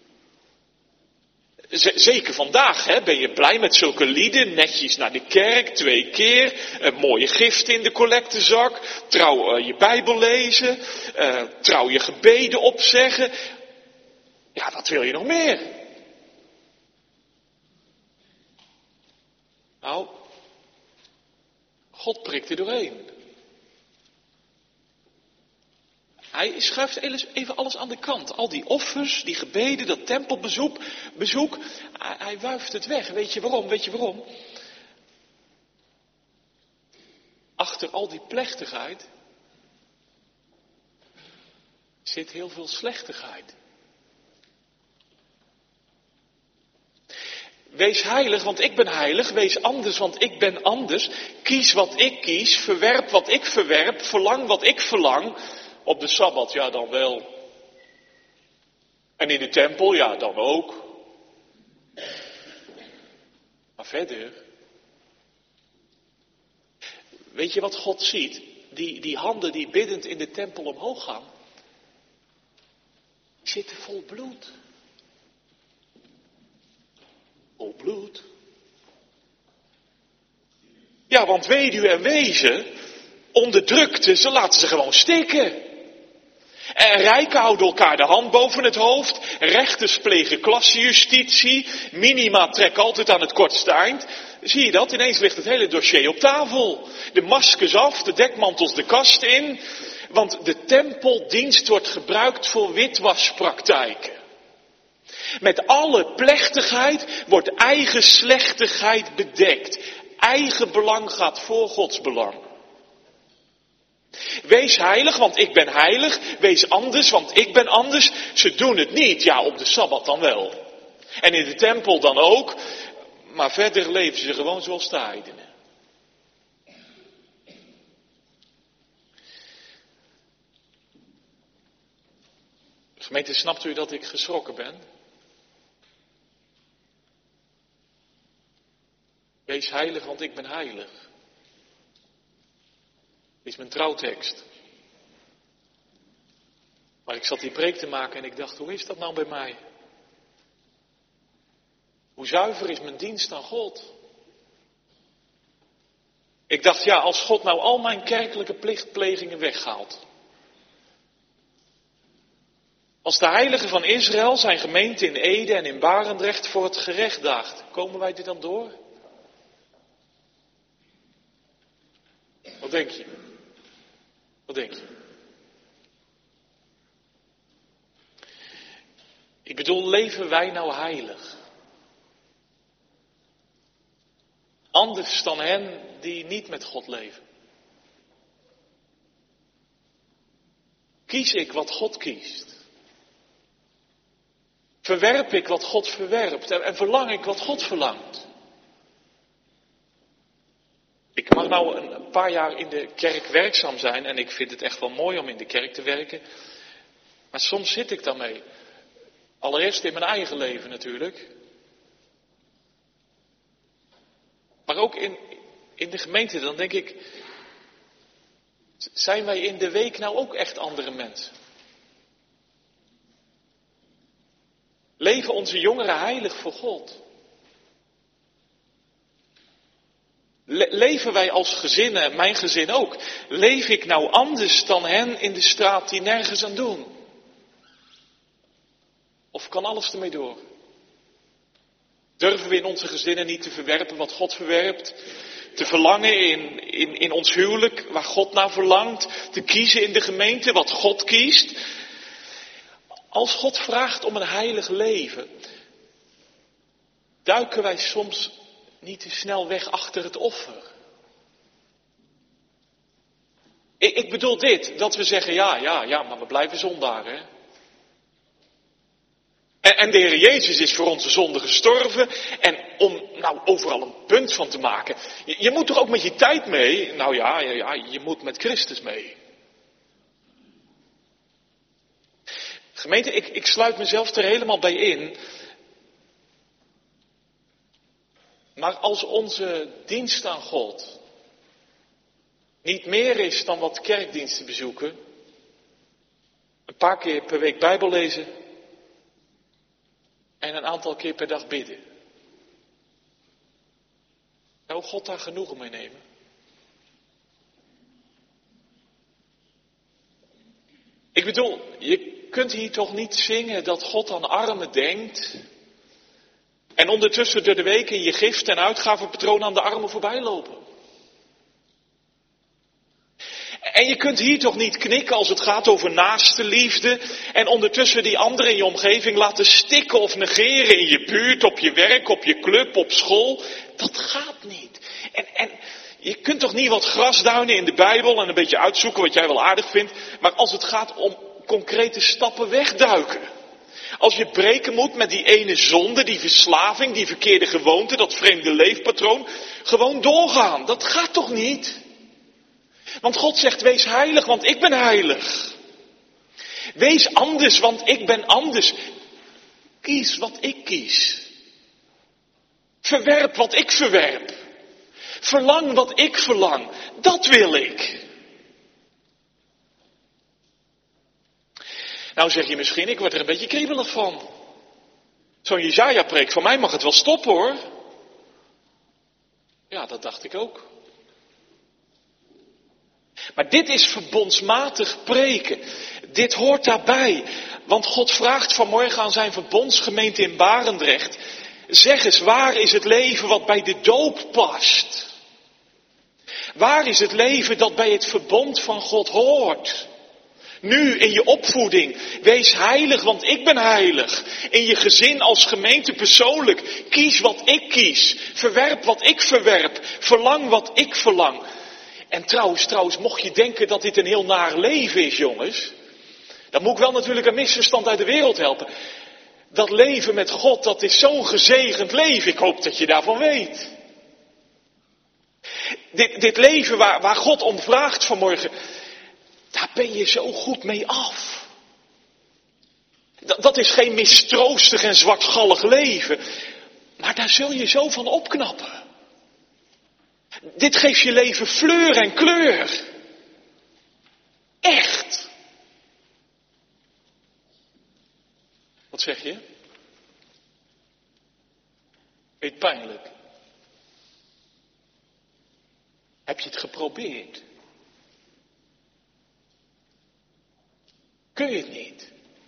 Zeker vandaag, hè, ben je blij met zulke lieden, netjes naar de kerk, 2 keer, een mooie gift in de collectezak, trouw je Bijbel lezen, trouw je gebeden opzeggen. Ja, wat wil je nog meer? Nou, God prikt er doorheen. Hij schuift even alles aan de kant. Al die offers, die gebeden, dat tempelbezoek. Hij wuift het weg. Weet je waarom? Achter al die plechtigheid zit heel veel slechtigheid. Wees heilig, want ik ben heilig. Wees anders, want ik ben anders. Kies wat ik kies. Verwerp wat ik verwerp. Verlang wat ik verlang. Op de Sabbat, ja dan wel. En in de tempel, ja dan ook. Maar verder. Weet je wat God ziet? Die handen die biddend in de tempel omhoog gaan. Die zitten vol bloed. Vol bloed. Ja, want weduwe en wezen, onderdrukte, ze laten ze gewoon stikken. En rijken houden elkaar de hand boven het hoofd. Rechters plegen klassejustitie. Minima trekken altijd aan het kortste eind. Zie je dat? Ineens ligt het hele dossier op tafel. De maskers af, de dekmantels de kast in. Want de tempeldienst wordt gebruikt voor witwaspraktijken. Met alle plechtigheid wordt eigen slechtigheid bedekt. Eigen belang gaat voor Gods belang. Wees heilig, want ik ben heilig. Wees anders, want ik ben anders. Ze doen het niet. Ja, op de Sabbat dan wel. En in de tempel dan ook. Maar verder leven ze gewoon zoals de heidenen. Gemeente, snapt u dat ik geschrokken ben? Wees heilig, want ik ben heilig. Dit is mijn trouwtekst. Maar ik zat die preek te maken en ik dacht, hoe is dat nou bij mij? Hoe zuiver is mijn dienst aan God? Ik dacht, ja, als God nou al mijn kerkelijke plichtplegingen weghaalt. Als de heiligen van Israël zijn gemeente in Ede en in Barendrecht voor het gerecht daagt, komen wij dit dan door? Wat denk je? Wat denk je? Ik bedoel, leven wij nou heilig? Anders dan hen die niet met God leven. Kies ik wat God kiest? Verwerp ik wat God verwerpt en verlang ik wat God verlangt? Ik mag nou een paar jaar in de kerk werkzaam zijn en ik vind het echt wel mooi om in de kerk te werken. Maar soms zit ik daarmee. Allereerst in mijn eigen leven natuurlijk. Maar ook in de gemeente, dan denk ik, zijn wij in de week nou ook echt andere mensen? Leven onze jongeren heilig voor God? Leven wij als gezinnen, mijn gezin ook, leef ik nou anders dan hen in de straat die nergens aan doen? Of kan alles ermee door? Durven we in onze gezinnen niet te verwerpen wat God verwerpt? Te verlangen in ons huwelijk waar God naar verlangt? Te kiezen in de gemeente wat God kiest? Als God vraagt om een heilig leven, duiken wij soms niet te snel weg achter het offer. Ik bedoel dit, dat we zeggen ja, maar we blijven zondaren. Hè? En de Heer Jezus is voor onze zonde gestorven. En om nou overal een punt van te maken. Je moet toch ook met je tijd mee? Nou ja, je moet met Christus mee. Gemeente, ik sluit mezelf er helemaal bij in. Maar als onze dienst aan God niet meer is dan wat kerkdiensten bezoeken, een paar keer per week Bijbel lezen en een aantal keer per dag bidden. Zou God daar genoegen mee nemen? Ik bedoel, je kunt hier toch niet zingen dat God aan armen denkt en ondertussen door de week in je gift- en uitgavenpatroon aan de armen voorbij lopen. En je kunt hier toch niet knikken als het gaat over naaste liefde en ondertussen die anderen in je omgeving laten stikken of negeren in je buurt, op je werk, op je club, op school. Dat gaat niet. En je kunt toch niet wat grasduinen in de Bijbel en een beetje uitzoeken wat jij wel aardig vindt, maar als het gaat om concrete stappen wegduiken. Als je breken moet met die ene zonde, die verslaving, die verkeerde gewoonte, dat vreemde leefpatroon, gewoon doorgaan. Dat gaat toch niet? Want God zegt, wees heilig, want ik ben heilig. Wees anders, want ik ben anders. Kies wat ik kies. Verwerp wat ik verwerp. Verlang wat ik verlang. Dat wil ik. Nou zeg je misschien, ik word er een beetje kriebelig van. Zo'n Jesaja-preek, van mij mag het wel stoppen hoor. Ja, dat dacht ik ook. Maar dit is verbondsmatig preken. Dit hoort daarbij. Want God vraagt vanmorgen aan zijn verbondsgemeente in Barendrecht. Zeg eens, waar is het leven wat bij de doop past? Waar is het leven dat bij het verbond van God hoort? Nu in je opvoeding, wees heilig, want ik ben heilig. In je gezin als gemeente persoonlijk, kies wat ik kies. Verwerp wat ik verwerp. Verlang wat ik verlang. En trouwens, mocht je denken dat dit een heel naar leven is, jongens. Dan moet ik wel natuurlijk een misverstand uit de wereld helpen. Dat leven met God, dat is zo'n gezegend leven. Ik hoop dat je daarvan weet. Dit leven waar God om vraagt vanmorgen, daar ben je zo goed mee af. Dat is geen mistroostig en zwartgallig leven. Maar daar zul je zo van opknappen. Dit geeft je leven fleur en kleur. Echt. Wat zeg je? Vind je het pijnlijk? Heb je het geprobeerd? Kun je het niet?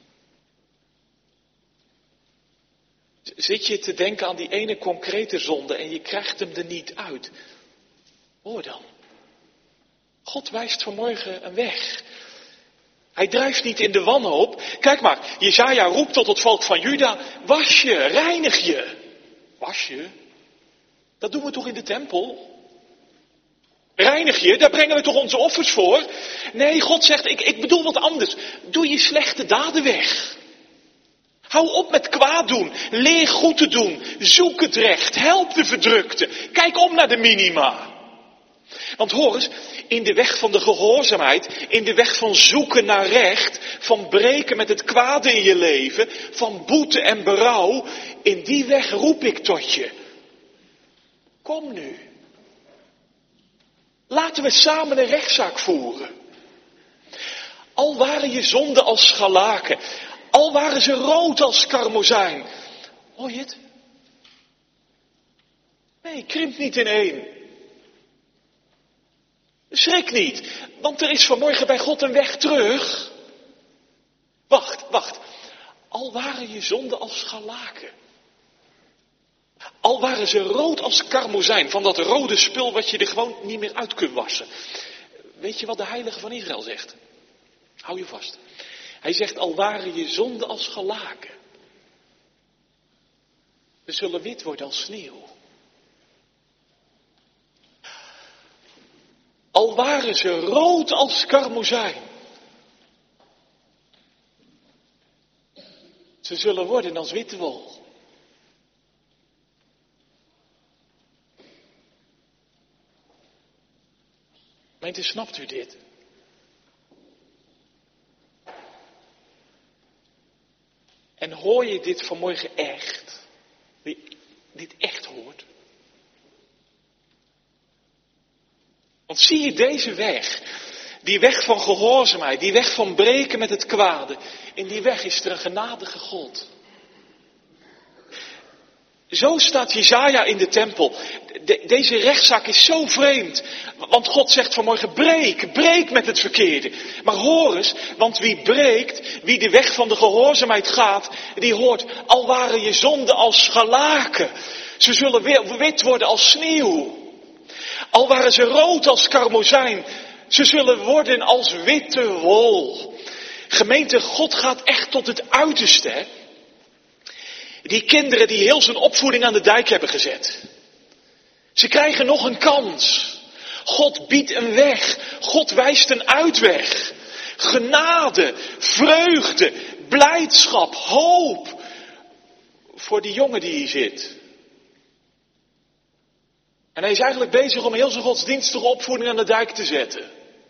Zit je te denken aan die ene concrete zonde en je krijgt hem er niet uit? Hoor dan. God wijst vanmorgen een weg. Hij drijft niet in de wanhoop. Kijk maar, Jesaja roept tot het volk van Juda, was je, reinig je. Was je? Dat doen we toch in de tempel? Reinig je, daar brengen we toch onze offers voor? Nee, God zegt, ik bedoel wat anders. Doe je slechte daden weg. Hou op met kwaad doen. Leer goed te doen. Zoek het recht. Help de verdrukte. Kijk om naar de minima. Want hoor eens, in de weg van de gehoorzaamheid, in de weg van zoeken naar recht, van breken met het kwade in je leven, van boete en berouw, in die weg roep ik tot je. Kom nu. Laten we samen een rechtszaak voeren. Al waren je zonden als scharlaken, al waren ze rood als karmozijn. Hoor je het? Nee, krimp niet in één. Schrik niet, want er is vanmorgen bij God een weg terug. Wacht. Al waren je zonden als scharlaken. Al waren ze rood als karmozijn, van dat rode spul wat je er gewoon niet meer uit kunt wassen. Weet je wat de heilige van Israël zegt? Hou je vast. Hij zegt, al waren je zonden als scharlaken. Ze zullen wit worden als sneeuw. Al waren ze rood als karmozijn. Ze zullen worden als witte wol. Gemeente, snapt u dit? En hoor je dit vanmorgen echt? Wie dit echt hoort? Want zie je deze weg? Die weg van gehoorzaamheid, die weg van breken met het kwade. In die weg is er een genadige God. Zo staat Jesaja in de tempel. Deze rechtszaak is zo vreemd. Want God zegt vanmorgen, breek met het verkeerde. Maar hoor eens, want wie breekt, wie de weg van de gehoorzaamheid gaat, die hoort, al waren je zonden als scharlaken. Ze zullen weer wit worden als sneeuw. Al waren ze rood als karmozijn, Ze zullen worden als witte wol. Gemeente, God gaat echt tot het uiterste. Hè? Die kinderen die heel zijn opvoeding aan de dijk hebben gezet. Ze krijgen nog een kans. God biedt een weg. God wijst een uitweg. Genade, vreugde, blijdschap, hoop. Voor die jongen die hier zit. En hij is eigenlijk bezig om heel zijn godsdienstige opvoeding aan de dijk te zetten.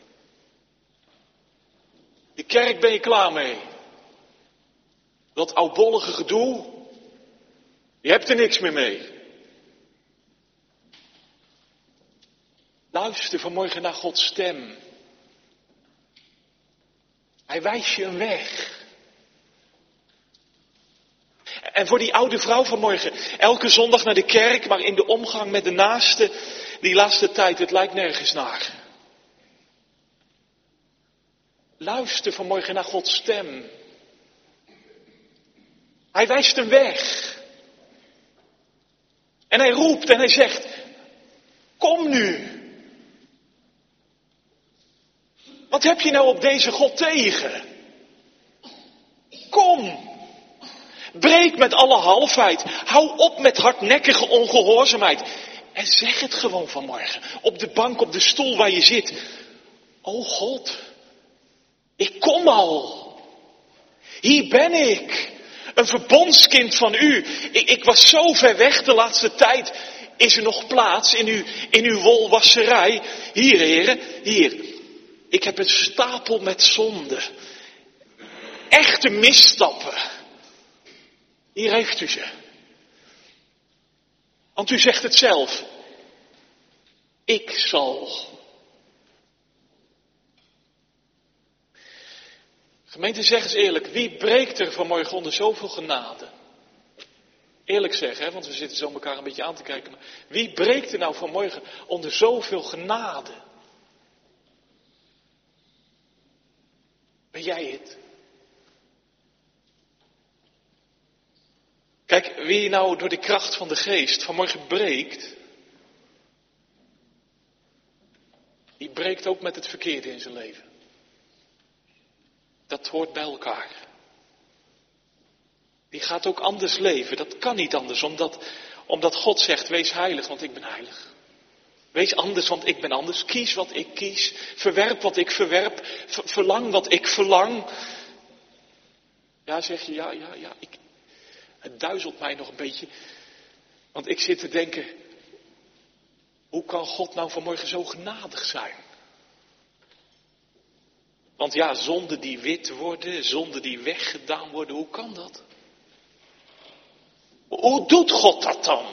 De kerk ben je klaar mee. Dat oudbollige gedoe, je hebt er niks meer mee. Luister vanmorgen naar Gods stem. Hij wijst je een weg. En voor die oude vrouw vanmorgen, elke zondag naar de kerk, maar in de omgang met de naaste, die laatste tijd, het lijkt nergens naar. Luister vanmorgen naar Gods stem. Hij wijst een weg. En hij roept en hij zegt, kom nu. Wat heb je nou op deze God tegen? Kom. Breek met alle halfheid. Hou op met hardnekkige ongehoorzaamheid. En zeg het gewoon vanmorgen. Op de bank, op de stoel waar je zit. O God, ik kom al. Hier ben ik. Een verbondskind van u. Ik was zo ver weg de laatste tijd. Is er nog plaats in uw wolwasserij? Hier, heren, hier. Ik heb een stapel met zonde. Echte misstappen. Hier heeft u ze. Want u zegt het zelf. Ik zal. Gemeente, zeg eens eerlijk. Wie breekt er vanmorgen onder zoveel genade? Eerlijk zeggen, hè, want we zitten zo elkaar een beetje aan te kijken. Maar wie breekt er nou vanmorgen onder zoveel genade? Ben jij het? Kijk, wie nou door de kracht van de geest vanmorgen breekt, die breekt ook met het verkeerde in zijn leven. Dat hoort bij elkaar. Die gaat ook anders leven. Dat kan niet anders, omdat God zegt, wees heilig, want ik ben heilig. Wees anders, want ik ben anders. Kies wat ik kies. Verwerp wat ik verwerp. Verlang wat ik verlang. Ja, zeg je, ja. Het duizelt mij nog een beetje. Want ik zit te denken, hoe kan God nou vanmorgen zo genadig zijn? Want ja, zonden die wit worden, zonden die weggedaan worden, hoe kan dat? Hoe doet God dat dan?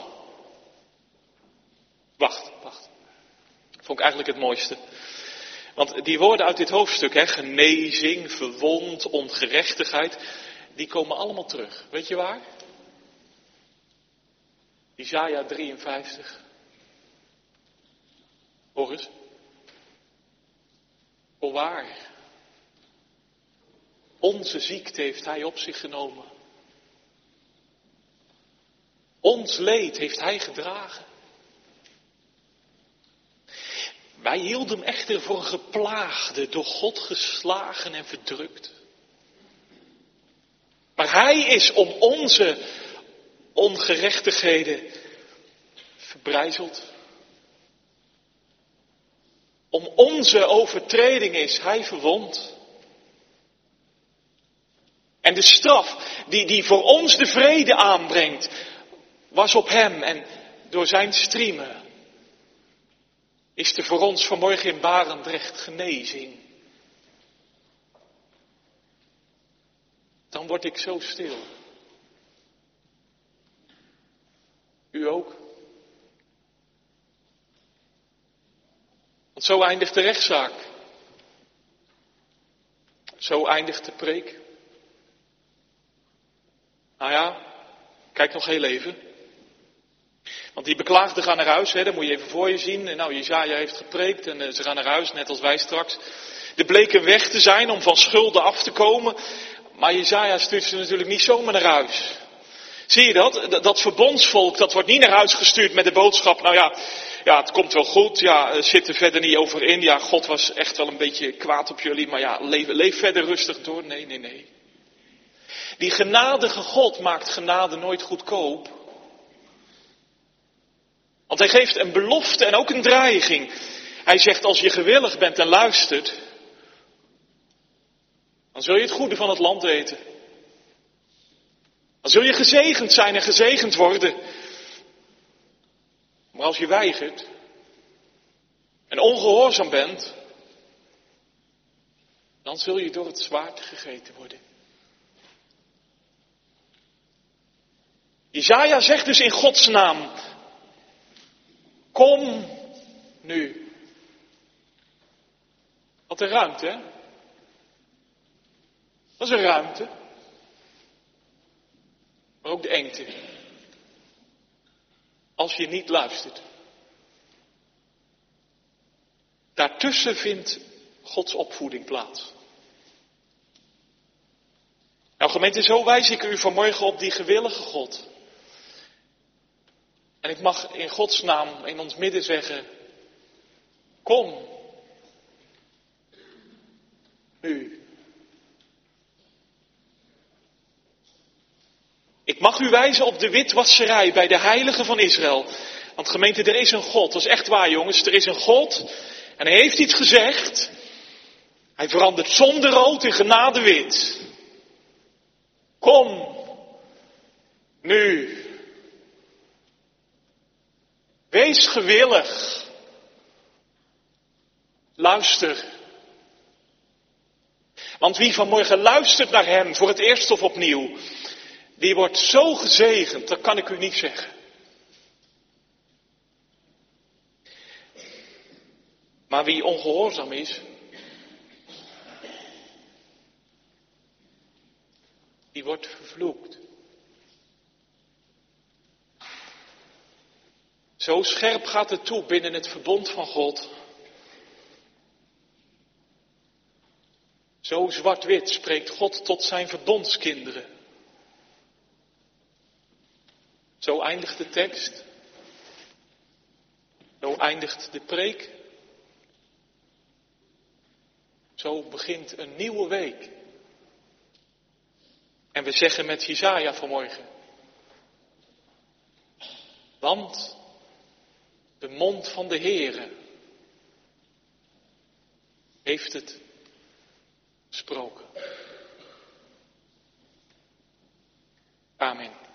Wacht. Vond ik eigenlijk het mooiste. Want die woorden uit dit hoofdstuk, hè, genezing, verwond, ongerechtigheid, die komen allemaal terug. Weet je waar? Jesaja 53. Hoor eens. Voorwaar. Onze ziekte heeft hij op zich genomen. Ons leed heeft hij gedragen. Wij hielden hem echter voor een geplaagde, door God geslagen en verdrukt. Maar hij is om onze ongerechtigheden verbrijzeld. Om onze overtreding is hij verwond. En de straf die voor ons de vrede aanbrengt, was op hem en door zijn striemen is er voor ons vanmorgen in Barendrecht genezing. Dan word ik zo stil. U ook? Want zo eindigt de rechtszaak. Zo eindigt de preek. Nou ja, kijk nog heel even. Want die beklaagden gaan naar huis, hè, dat moet je even voor je zien. En nou, Jesaja heeft gepreekt en ze gaan naar huis, net als wij straks. Er bleek een weg te zijn om van schulden af te komen. Maar Jesaja stuurt ze natuurlijk niet zomaar naar huis. Zie je dat? Dat verbondsvolk, dat wordt niet naar huis gestuurd met de boodschap, nou ja, het komt wel goed, zit er verder niet over in. Ja, God was echt wel een beetje kwaad op jullie, maar ja, leef verder rustig door. Nee. Die genadige God maakt genade nooit goedkoop. Want hij geeft een belofte en ook een dreiging. Hij zegt, als je gewillig bent en luistert, dan zul je het goede van het land eten. Dan zul je gezegend zijn en gezegend worden. Maar als je weigert en ongehoorzaam bent, dan zul je door het zwaard gegeten worden. Jesaja zegt dus in Gods naam, kom nu. Wat een ruimte, hè? Dat is een ruimte. Maar ook de engte. Als je niet luistert. Daartussen vindt Gods opvoeding plaats. Nou gemeente, zo wijs ik u vanmorgen op die gewillige God. En ik mag in Gods naam in ons midden zeggen, kom nu. Ik mag u wijzen op de witwasserij bij de heiligen van Israël. Want gemeente, er is een God, dat is echt waar jongens, er is een God en hij heeft iets gezegd. Hij verandert zonde rood in genade wit. Kom nu. Wees gewillig. Luister. Want wie vanmorgen luistert naar hem voor het eerst of opnieuw, die wordt zo gezegend, dat kan ik u niet zeggen. Maar wie ongehoorzaam is, die wordt vervloekt. Zo scherp gaat het toe binnen het verbond van God. Zo zwart-wit spreekt God tot zijn verbondskinderen. Zo eindigt de tekst. Zo eindigt de preek. Zo begint een nieuwe week. En we zeggen met Jesaja vanmorgen. Want de mond van de Heere heeft het gesproken. Amen.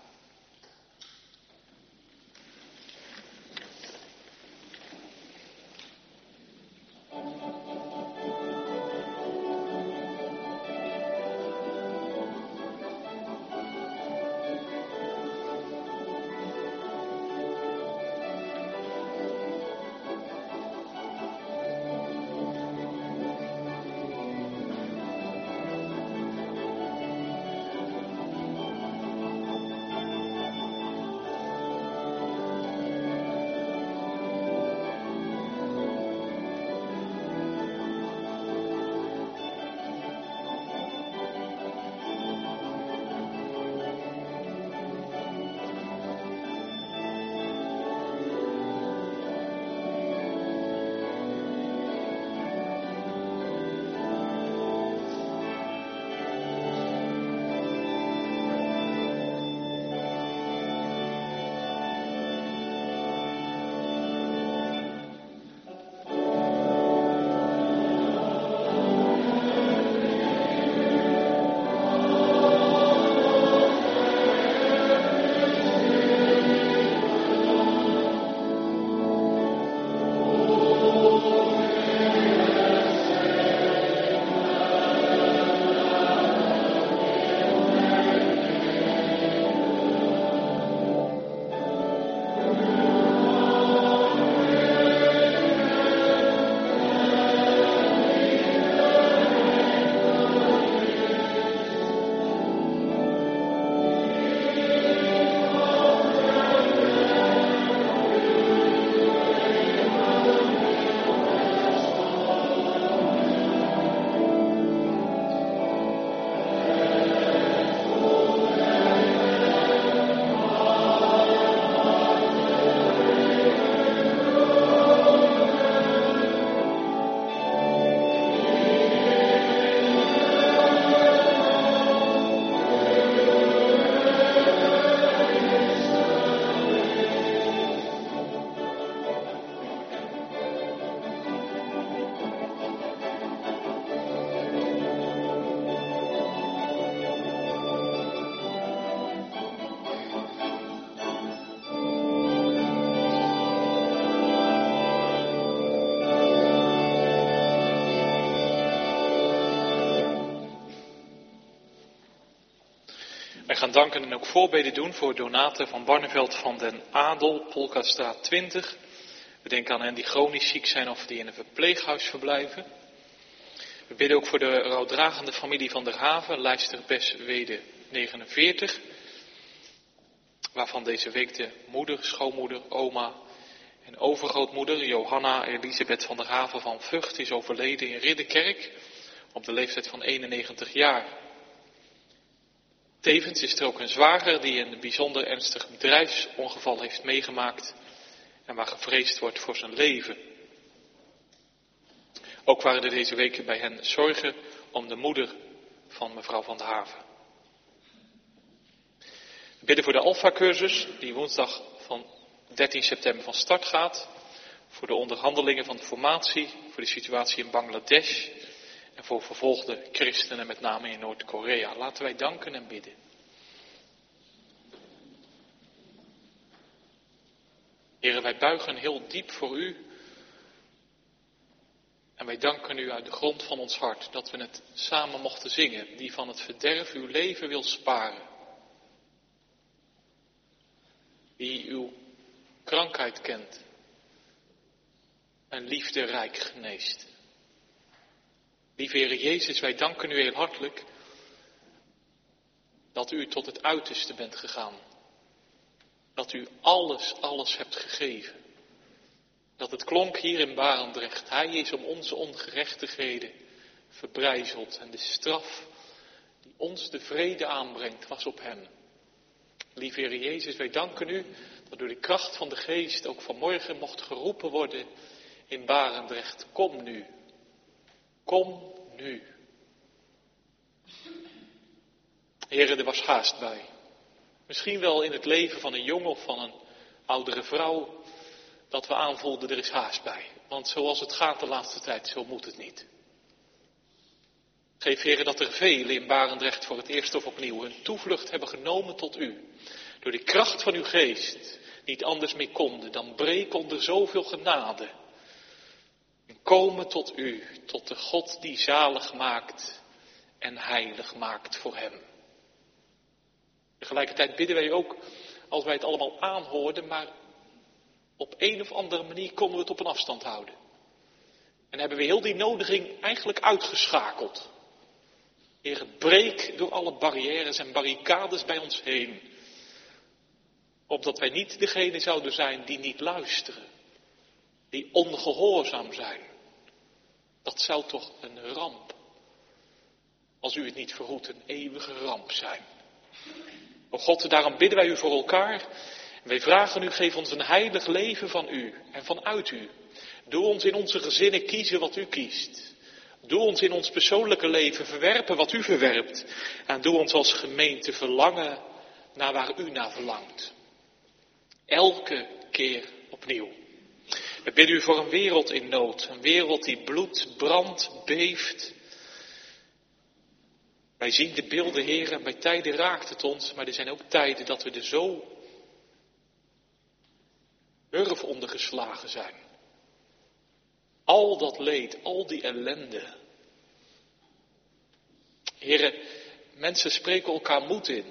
Wij gaan danken en ook voorbeden doen voor Donate van Barneveld van den Adel, Polkastraat 20. We denken aan hen die chronisch ziek zijn of die in een verpleeghuis verblijven. We bidden ook voor de rouwdragende familie van der Haven, Lijsterbes Wede 49. Waarvan deze week de moeder, schoonmoeder, oma en overgrootmoeder Johanna Elisabeth van der Haven van Vught is overleden in Ridderkerk op de leeftijd van 91 jaar. Tevens is er ook een zwager die een bijzonder ernstig bedrijfsongeval heeft meegemaakt en waar gevreesd wordt voor zijn leven. Ook waren er deze weken bij hen zorgen om de moeder van mevrouw van der Haven. We bidden voor de Alpha-cursus die woensdag van 13 september van start gaat. Voor de onderhandelingen van de formatie, voor de situatie in Bangladesh en voor vervolgde christenen met name in Noord-Korea. Laten wij danken en bidden. Heren, wij buigen heel diep voor u. En wij danken u uit de grond van ons hart dat we het samen mochten zingen. Die van het verderf uw leven wil sparen. Die uw krankheid kent. En liefderijk geneest. Lieve Heere Jezus, wij danken u heel hartelijk dat u tot het uiterste bent gegaan. Dat u alles hebt gegeven. Dat het klonk hier in Barendrecht. Hij is om onze ongerechtigheden verbrijzeld. En de straf die ons de vrede aanbrengt was op hem. Lieve Heere Jezus, wij danken u dat door de kracht van de geest ook vanmorgen mocht geroepen worden in Barendrecht. Kom nu. Kom nu. Heere, er was haast bij. Misschien wel in het leven van een jongen of van een oudere vrouw, dat we aanvoelden, er is haast bij. Want zoals het gaat de laatste tijd, zo moet het niet. Geef, Heere, dat er velen in Barendrecht voor het eerst of opnieuw hun toevlucht hebben genomen tot u. Door de kracht van uw geest niet anders meer konden dan breken onder zoveel genade. En komen tot u, tot de God die zalig maakt en heilig maakt voor hem. Tegelijkertijd bidden wij ook, als wij het allemaal aanhoorden, maar op een of andere manier konden we het op een afstand houden. En hebben we heel die nodiging eigenlijk uitgeschakeld. Heer, breek door alle barrières en barricades bij ons heen. Opdat wij niet degene zouden zijn die niet luisteren. Die ongehoorzaam zijn. Dat zou toch een ramp, als u het niet verhoedt, een eeuwige ramp zijn. O God, daarom bidden wij u voor elkaar. En wij vragen u, geef ons een heilig leven van u en vanuit u. Doe ons in onze gezinnen kiezen wat u kiest. Doe ons in ons persoonlijke leven verwerpen wat u verwerpt. En doe ons als gemeente verlangen naar waar u naar verlangt. Elke keer opnieuw. We bidden u voor een wereld in nood. Een wereld die bloedt, brandt, beeft. Wij zien de beelden, Heer, en bij tijden raakt het ons. Maar er zijn ook tijden dat we er zo murf onder geslagen zijn. Al dat leed, al die ellende. Heren, mensen spreken elkaar moed in.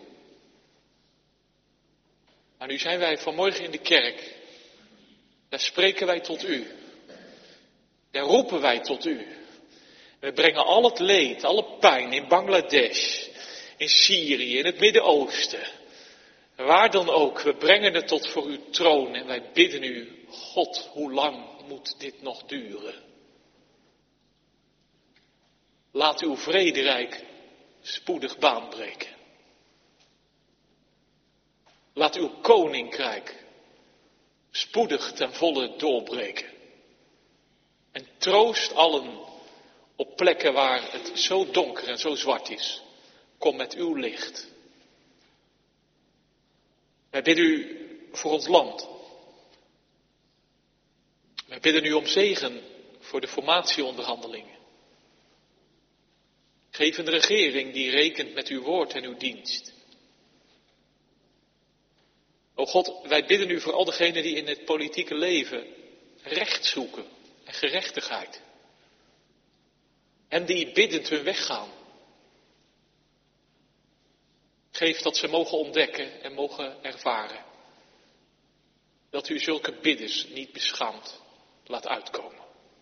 Maar nu zijn wij vanmorgen in de kerk. Daar spreken wij tot u. Daar roepen wij tot u. We brengen al het leed, alle pijn in Bangladesh, in Syrië, in het Midden-Oosten. Waar dan ook, we brengen het tot voor uw troon en wij bidden u, God, hoe lang moet dit nog duren? Laat uw vrederijk spoedig baan breken. Laat uw koninkrijk spoedig ten volle doorbreken. En troost allen op plekken waar het zo donker en zo zwart is. Kom met uw licht. Wij bidden u voor ons land. Wij bidden u om zegen voor de formatieonderhandelingen. Geef een regering die rekent met uw woord en uw dienst. O God, wij bidden u voor al degenen die in het politieke leven recht zoeken en gerechtigheid. En die biddend hun weg gaan. Geef dat ze mogen ontdekken en mogen ervaren. Dat u zulke bidders niet beschaamd laat uitkomen.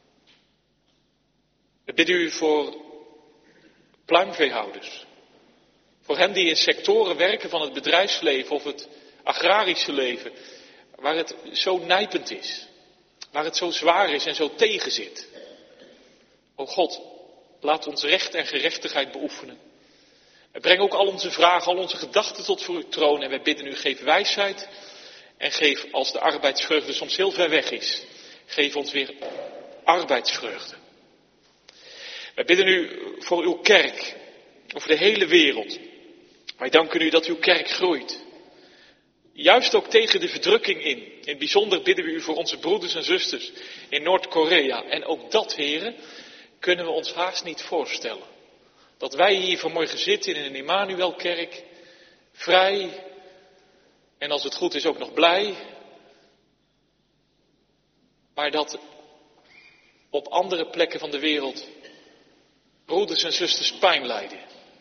We bidden u voor pluimveehouders. Voor hen die in sectoren werken van het bedrijfsleven of het agrarische leven. Waar het zo nijpend is. Waar het zo zwaar is en zo tegenzit. O God, laat ons recht en gerechtigheid beoefenen. En breng ook al onze vragen, al onze gedachten tot voor uw troon. En wij bidden u, geef wijsheid. En geef, als de arbeidsvreugde soms heel ver weg is, geef ons weer arbeidsvreugde. Wij bidden u voor uw kerk, over de hele wereld. Wij danken u dat uw kerk groeit. Juist ook tegen de verdrukking in. In het bijzonder bidden we u voor onze broeders en zusters in Noord-Korea. En ook dat, heren, kunnen we ons haast niet voorstellen. Dat wij hier vanmorgen zitten in een Immanuelkerk, vrij en als het goed is ook nog blij. Maar dat op andere plekken van de wereld broeders en zusters pijn lijden.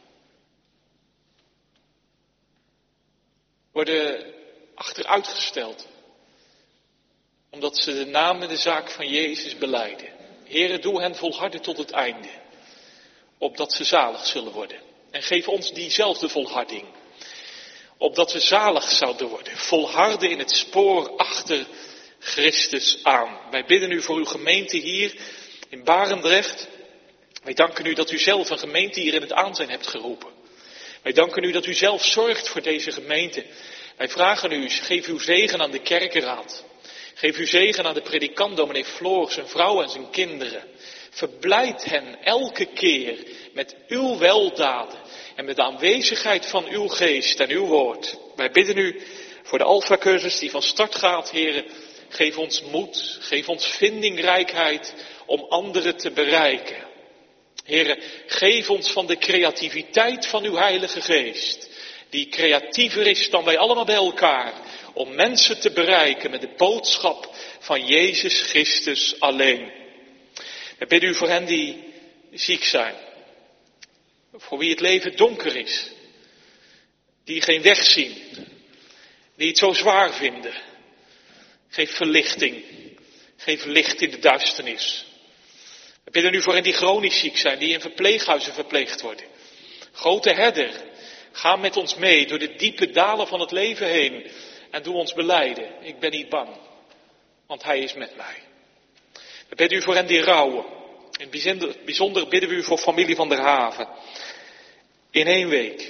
Worden achteruitgesteld. Omdat ze de naam en de zaak van Jezus belijden. Heere, doe hen volharden tot het einde. Opdat ze zalig zullen worden. En geef ons diezelfde volharding. Opdat we zalig zouden worden. Volharden in het spoor achter Christus aan. Wij bidden u voor uw gemeente hier in Barendrecht. Wij danken u dat u zelf een gemeente hier in het aanzijn hebt geroepen. Wij danken u dat u zelf zorgt voor deze gemeente. Wij vragen u, geef uw zegen aan de kerkenraad. Geef uw zegen aan de predikant, dominee Floor, zijn vrouw en zijn kinderen. Verblijd hen elke keer met uw weldaden en met de aanwezigheid van uw geest en uw woord. Wij bidden u voor de Alpha-cursus die van start gaat, heren. Geef ons moed, geef ons vindingrijkheid om anderen te bereiken. Heren, geef ons van de creativiteit van uw Heilige Geest. Die creatiever is dan wij allemaal bij elkaar. Om mensen te bereiken met de boodschap van Jezus Christus alleen. We bidden u voor hen die ziek zijn. Voor wie het leven donker is. Die geen weg zien. Die het zo zwaar vinden. Geef verlichting. Geef licht in de duisternis. We bidden u voor hen die chronisch ziek zijn. Die in verpleeghuizen verpleegd worden. Grote herder. Ga met ons mee door de diepe dalen van het leven heen. En doe ons belijden. Ik ben niet bang. Want hij is met mij. We bidden u voor hen die rouwen. In het bijzonder bidden we u voor familie van der Haven. In 1 week.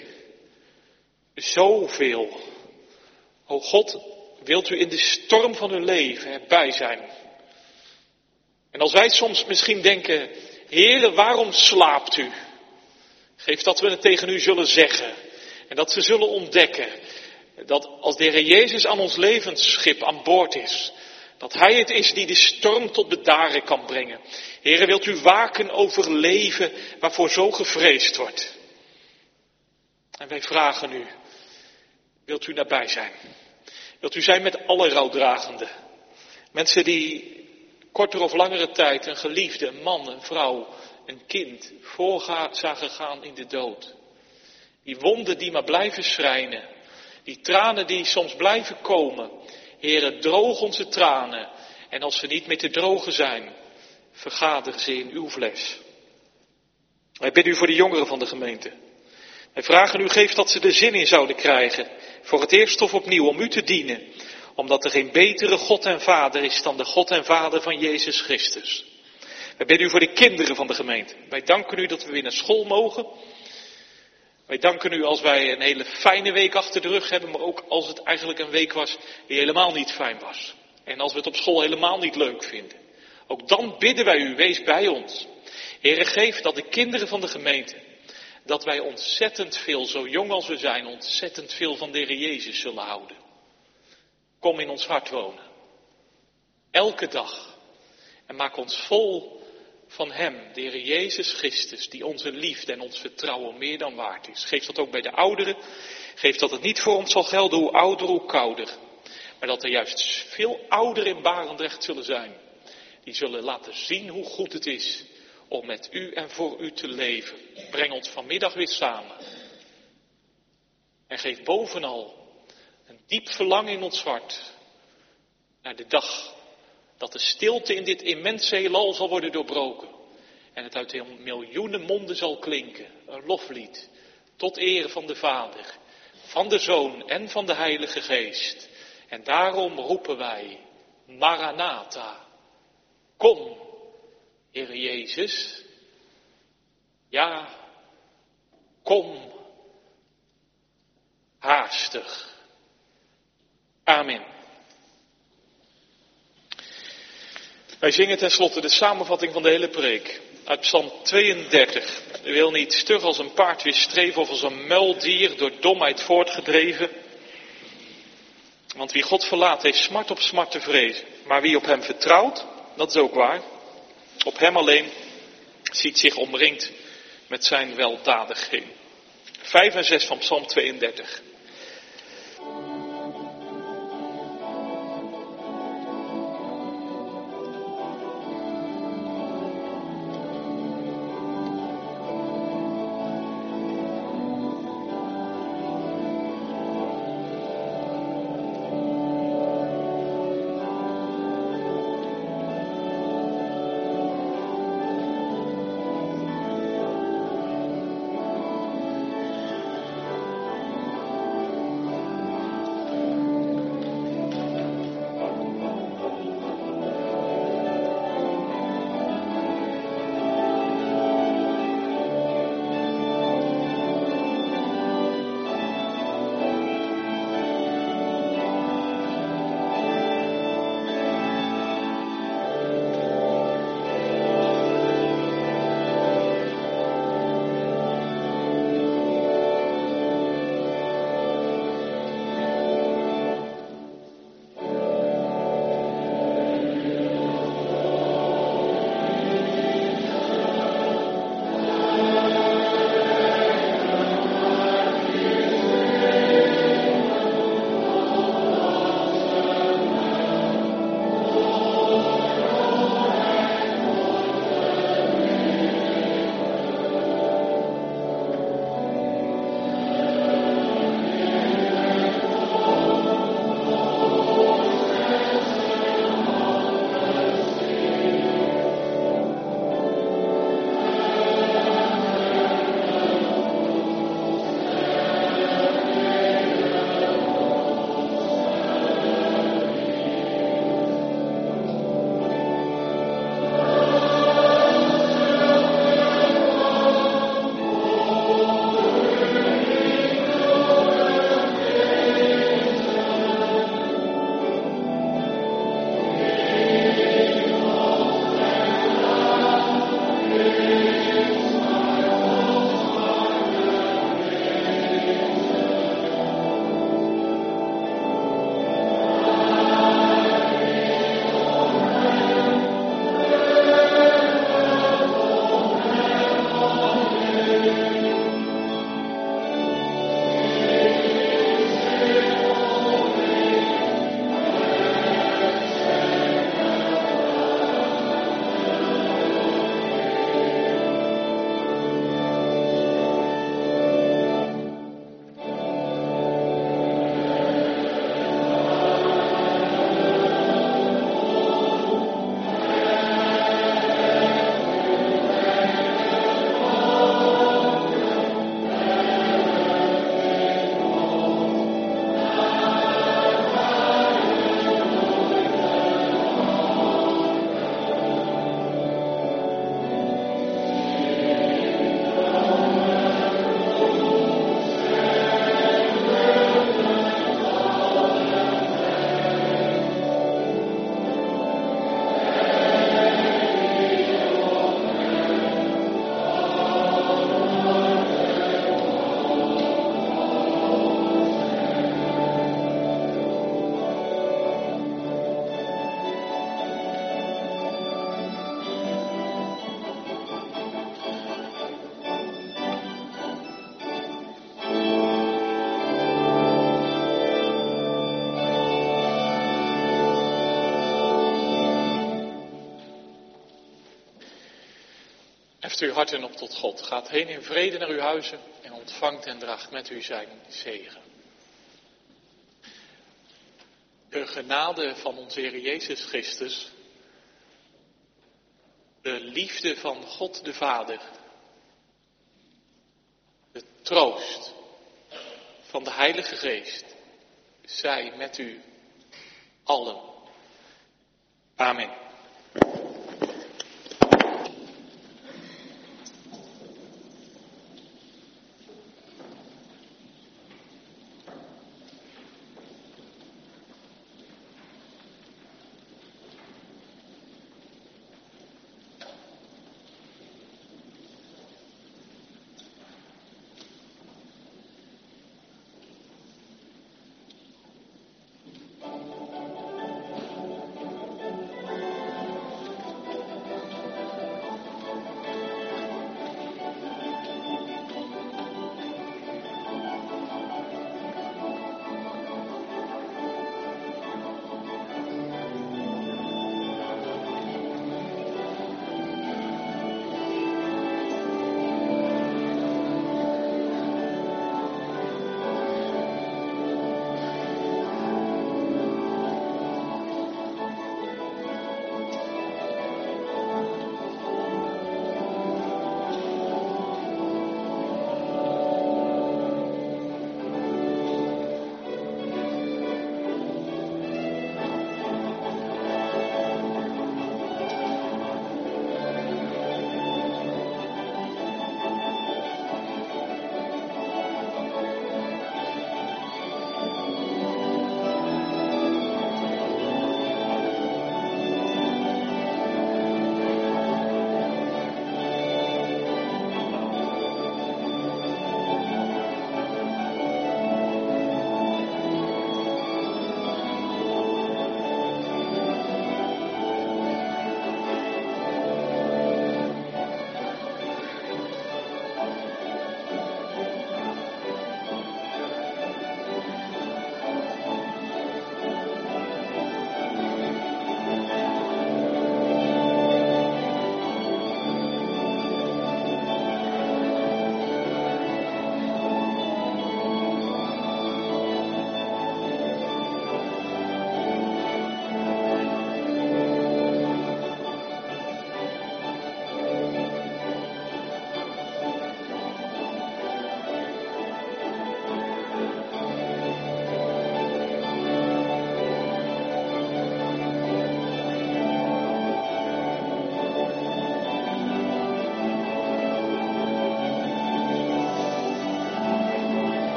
Zoveel. O God, wilt u in de storm van uw leven erbij zijn. En als wij soms misschien denken, Heere, waarom slaapt u? Geef dat we het tegen u zullen zeggen. En dat we zullen ontdekken. Dat als de Heer Jezus aan ons levensschip aan boord is. Dat Hij het is die de storm tot bedaren kan brengen. Heere, wilt u waken over leven waarvoor zo gevreesd wordt. En wij vragen u, wilt u nabij zijn? Wilt u zijn met alle rouwdragenden? Mensen die korter of langere tijd een geliefde, een man, een vrouw, een kind zagen gaan in de dood. Die wonden die maar blijven schrijnen. Die tranen die soms blijven komen. Heere, droog onze tranen. En als ze niet meer te drogen zijn, vergader ze in uw fles. Wij bidden u voor de jongeren van de gemeente. Wij vragen u, geef dat ze er zin in zouden krijgen. Voor het eerst of opnieuw om u te dienen. Omdat er geen betere God en Vader is dan de God en Vader van Jezus Christus. Wij bidden u voor de kinderen van de gemeente. Wij danken u dat we weer naar school mogen. Wij danken u als wij een hele fijne week achter de rug hebben, maar ook als het eigenlijk een week was die helemaal niet fijn was. En als we het op school helemaal niet leuk vinden. Ook dan bidden wij u, wees bij ons. Heere, geef dat de kinderen van de gemeente, dat wij ontzettend veel, zo jong als we zijn, ontzettend veel van de Heer Jezus zullen houden. Kom in ons hart wonen. Elke dag. En maak ons vol van Hem, de Heer Jezus Christus, die onze liefde en ons vertrouwen meer dan waard is. Geef dat ook bij de ouderen. Geef dat het niet voor ons zal gelden, hoe ouder, hoe kouder. Maar dat er juist veel ouderen in Barendrecht zullen zijn. Die zullen laten zien hoe goed het is om met u en voor u te leven. Breng ons vanmiddag weer samen. En geef bovenal een diep verlangen in ons hart naar de dag dat de stilte in dit immense heelal zal worden doorbroken. En het uit miljoenen monden zal klinken, een loflied, tot eer van de Vader, van de Zoon en van de Heilige Geest. En daarom roepen wij, Maranatha, kom, Heere Jezus. Ja, kom, haastig. Amen. Wij zingen tenslotte de samenvatting van de hele preek uit Psalm 32. U wil niet stug als een paard weer streven of als een muildier door domheid voortgedreven. Want wie God verlaat heeft smart op smart te vrezen. Maar wie op hem vertrouwt, dat is ook waar. Op hem alleen ziet zich omringd met zijn weldadigheden. 5 en 6 van Psalm 32. Heft uw harten op tot God. Gaat heen in vrede naar uw huizen en ontvangt en draagt met u zijn zegen. De genade van onze Heer Jezus Christus, de liefde van God de Vader, de troost van de Heilige Geest, zij met u allen. Amen.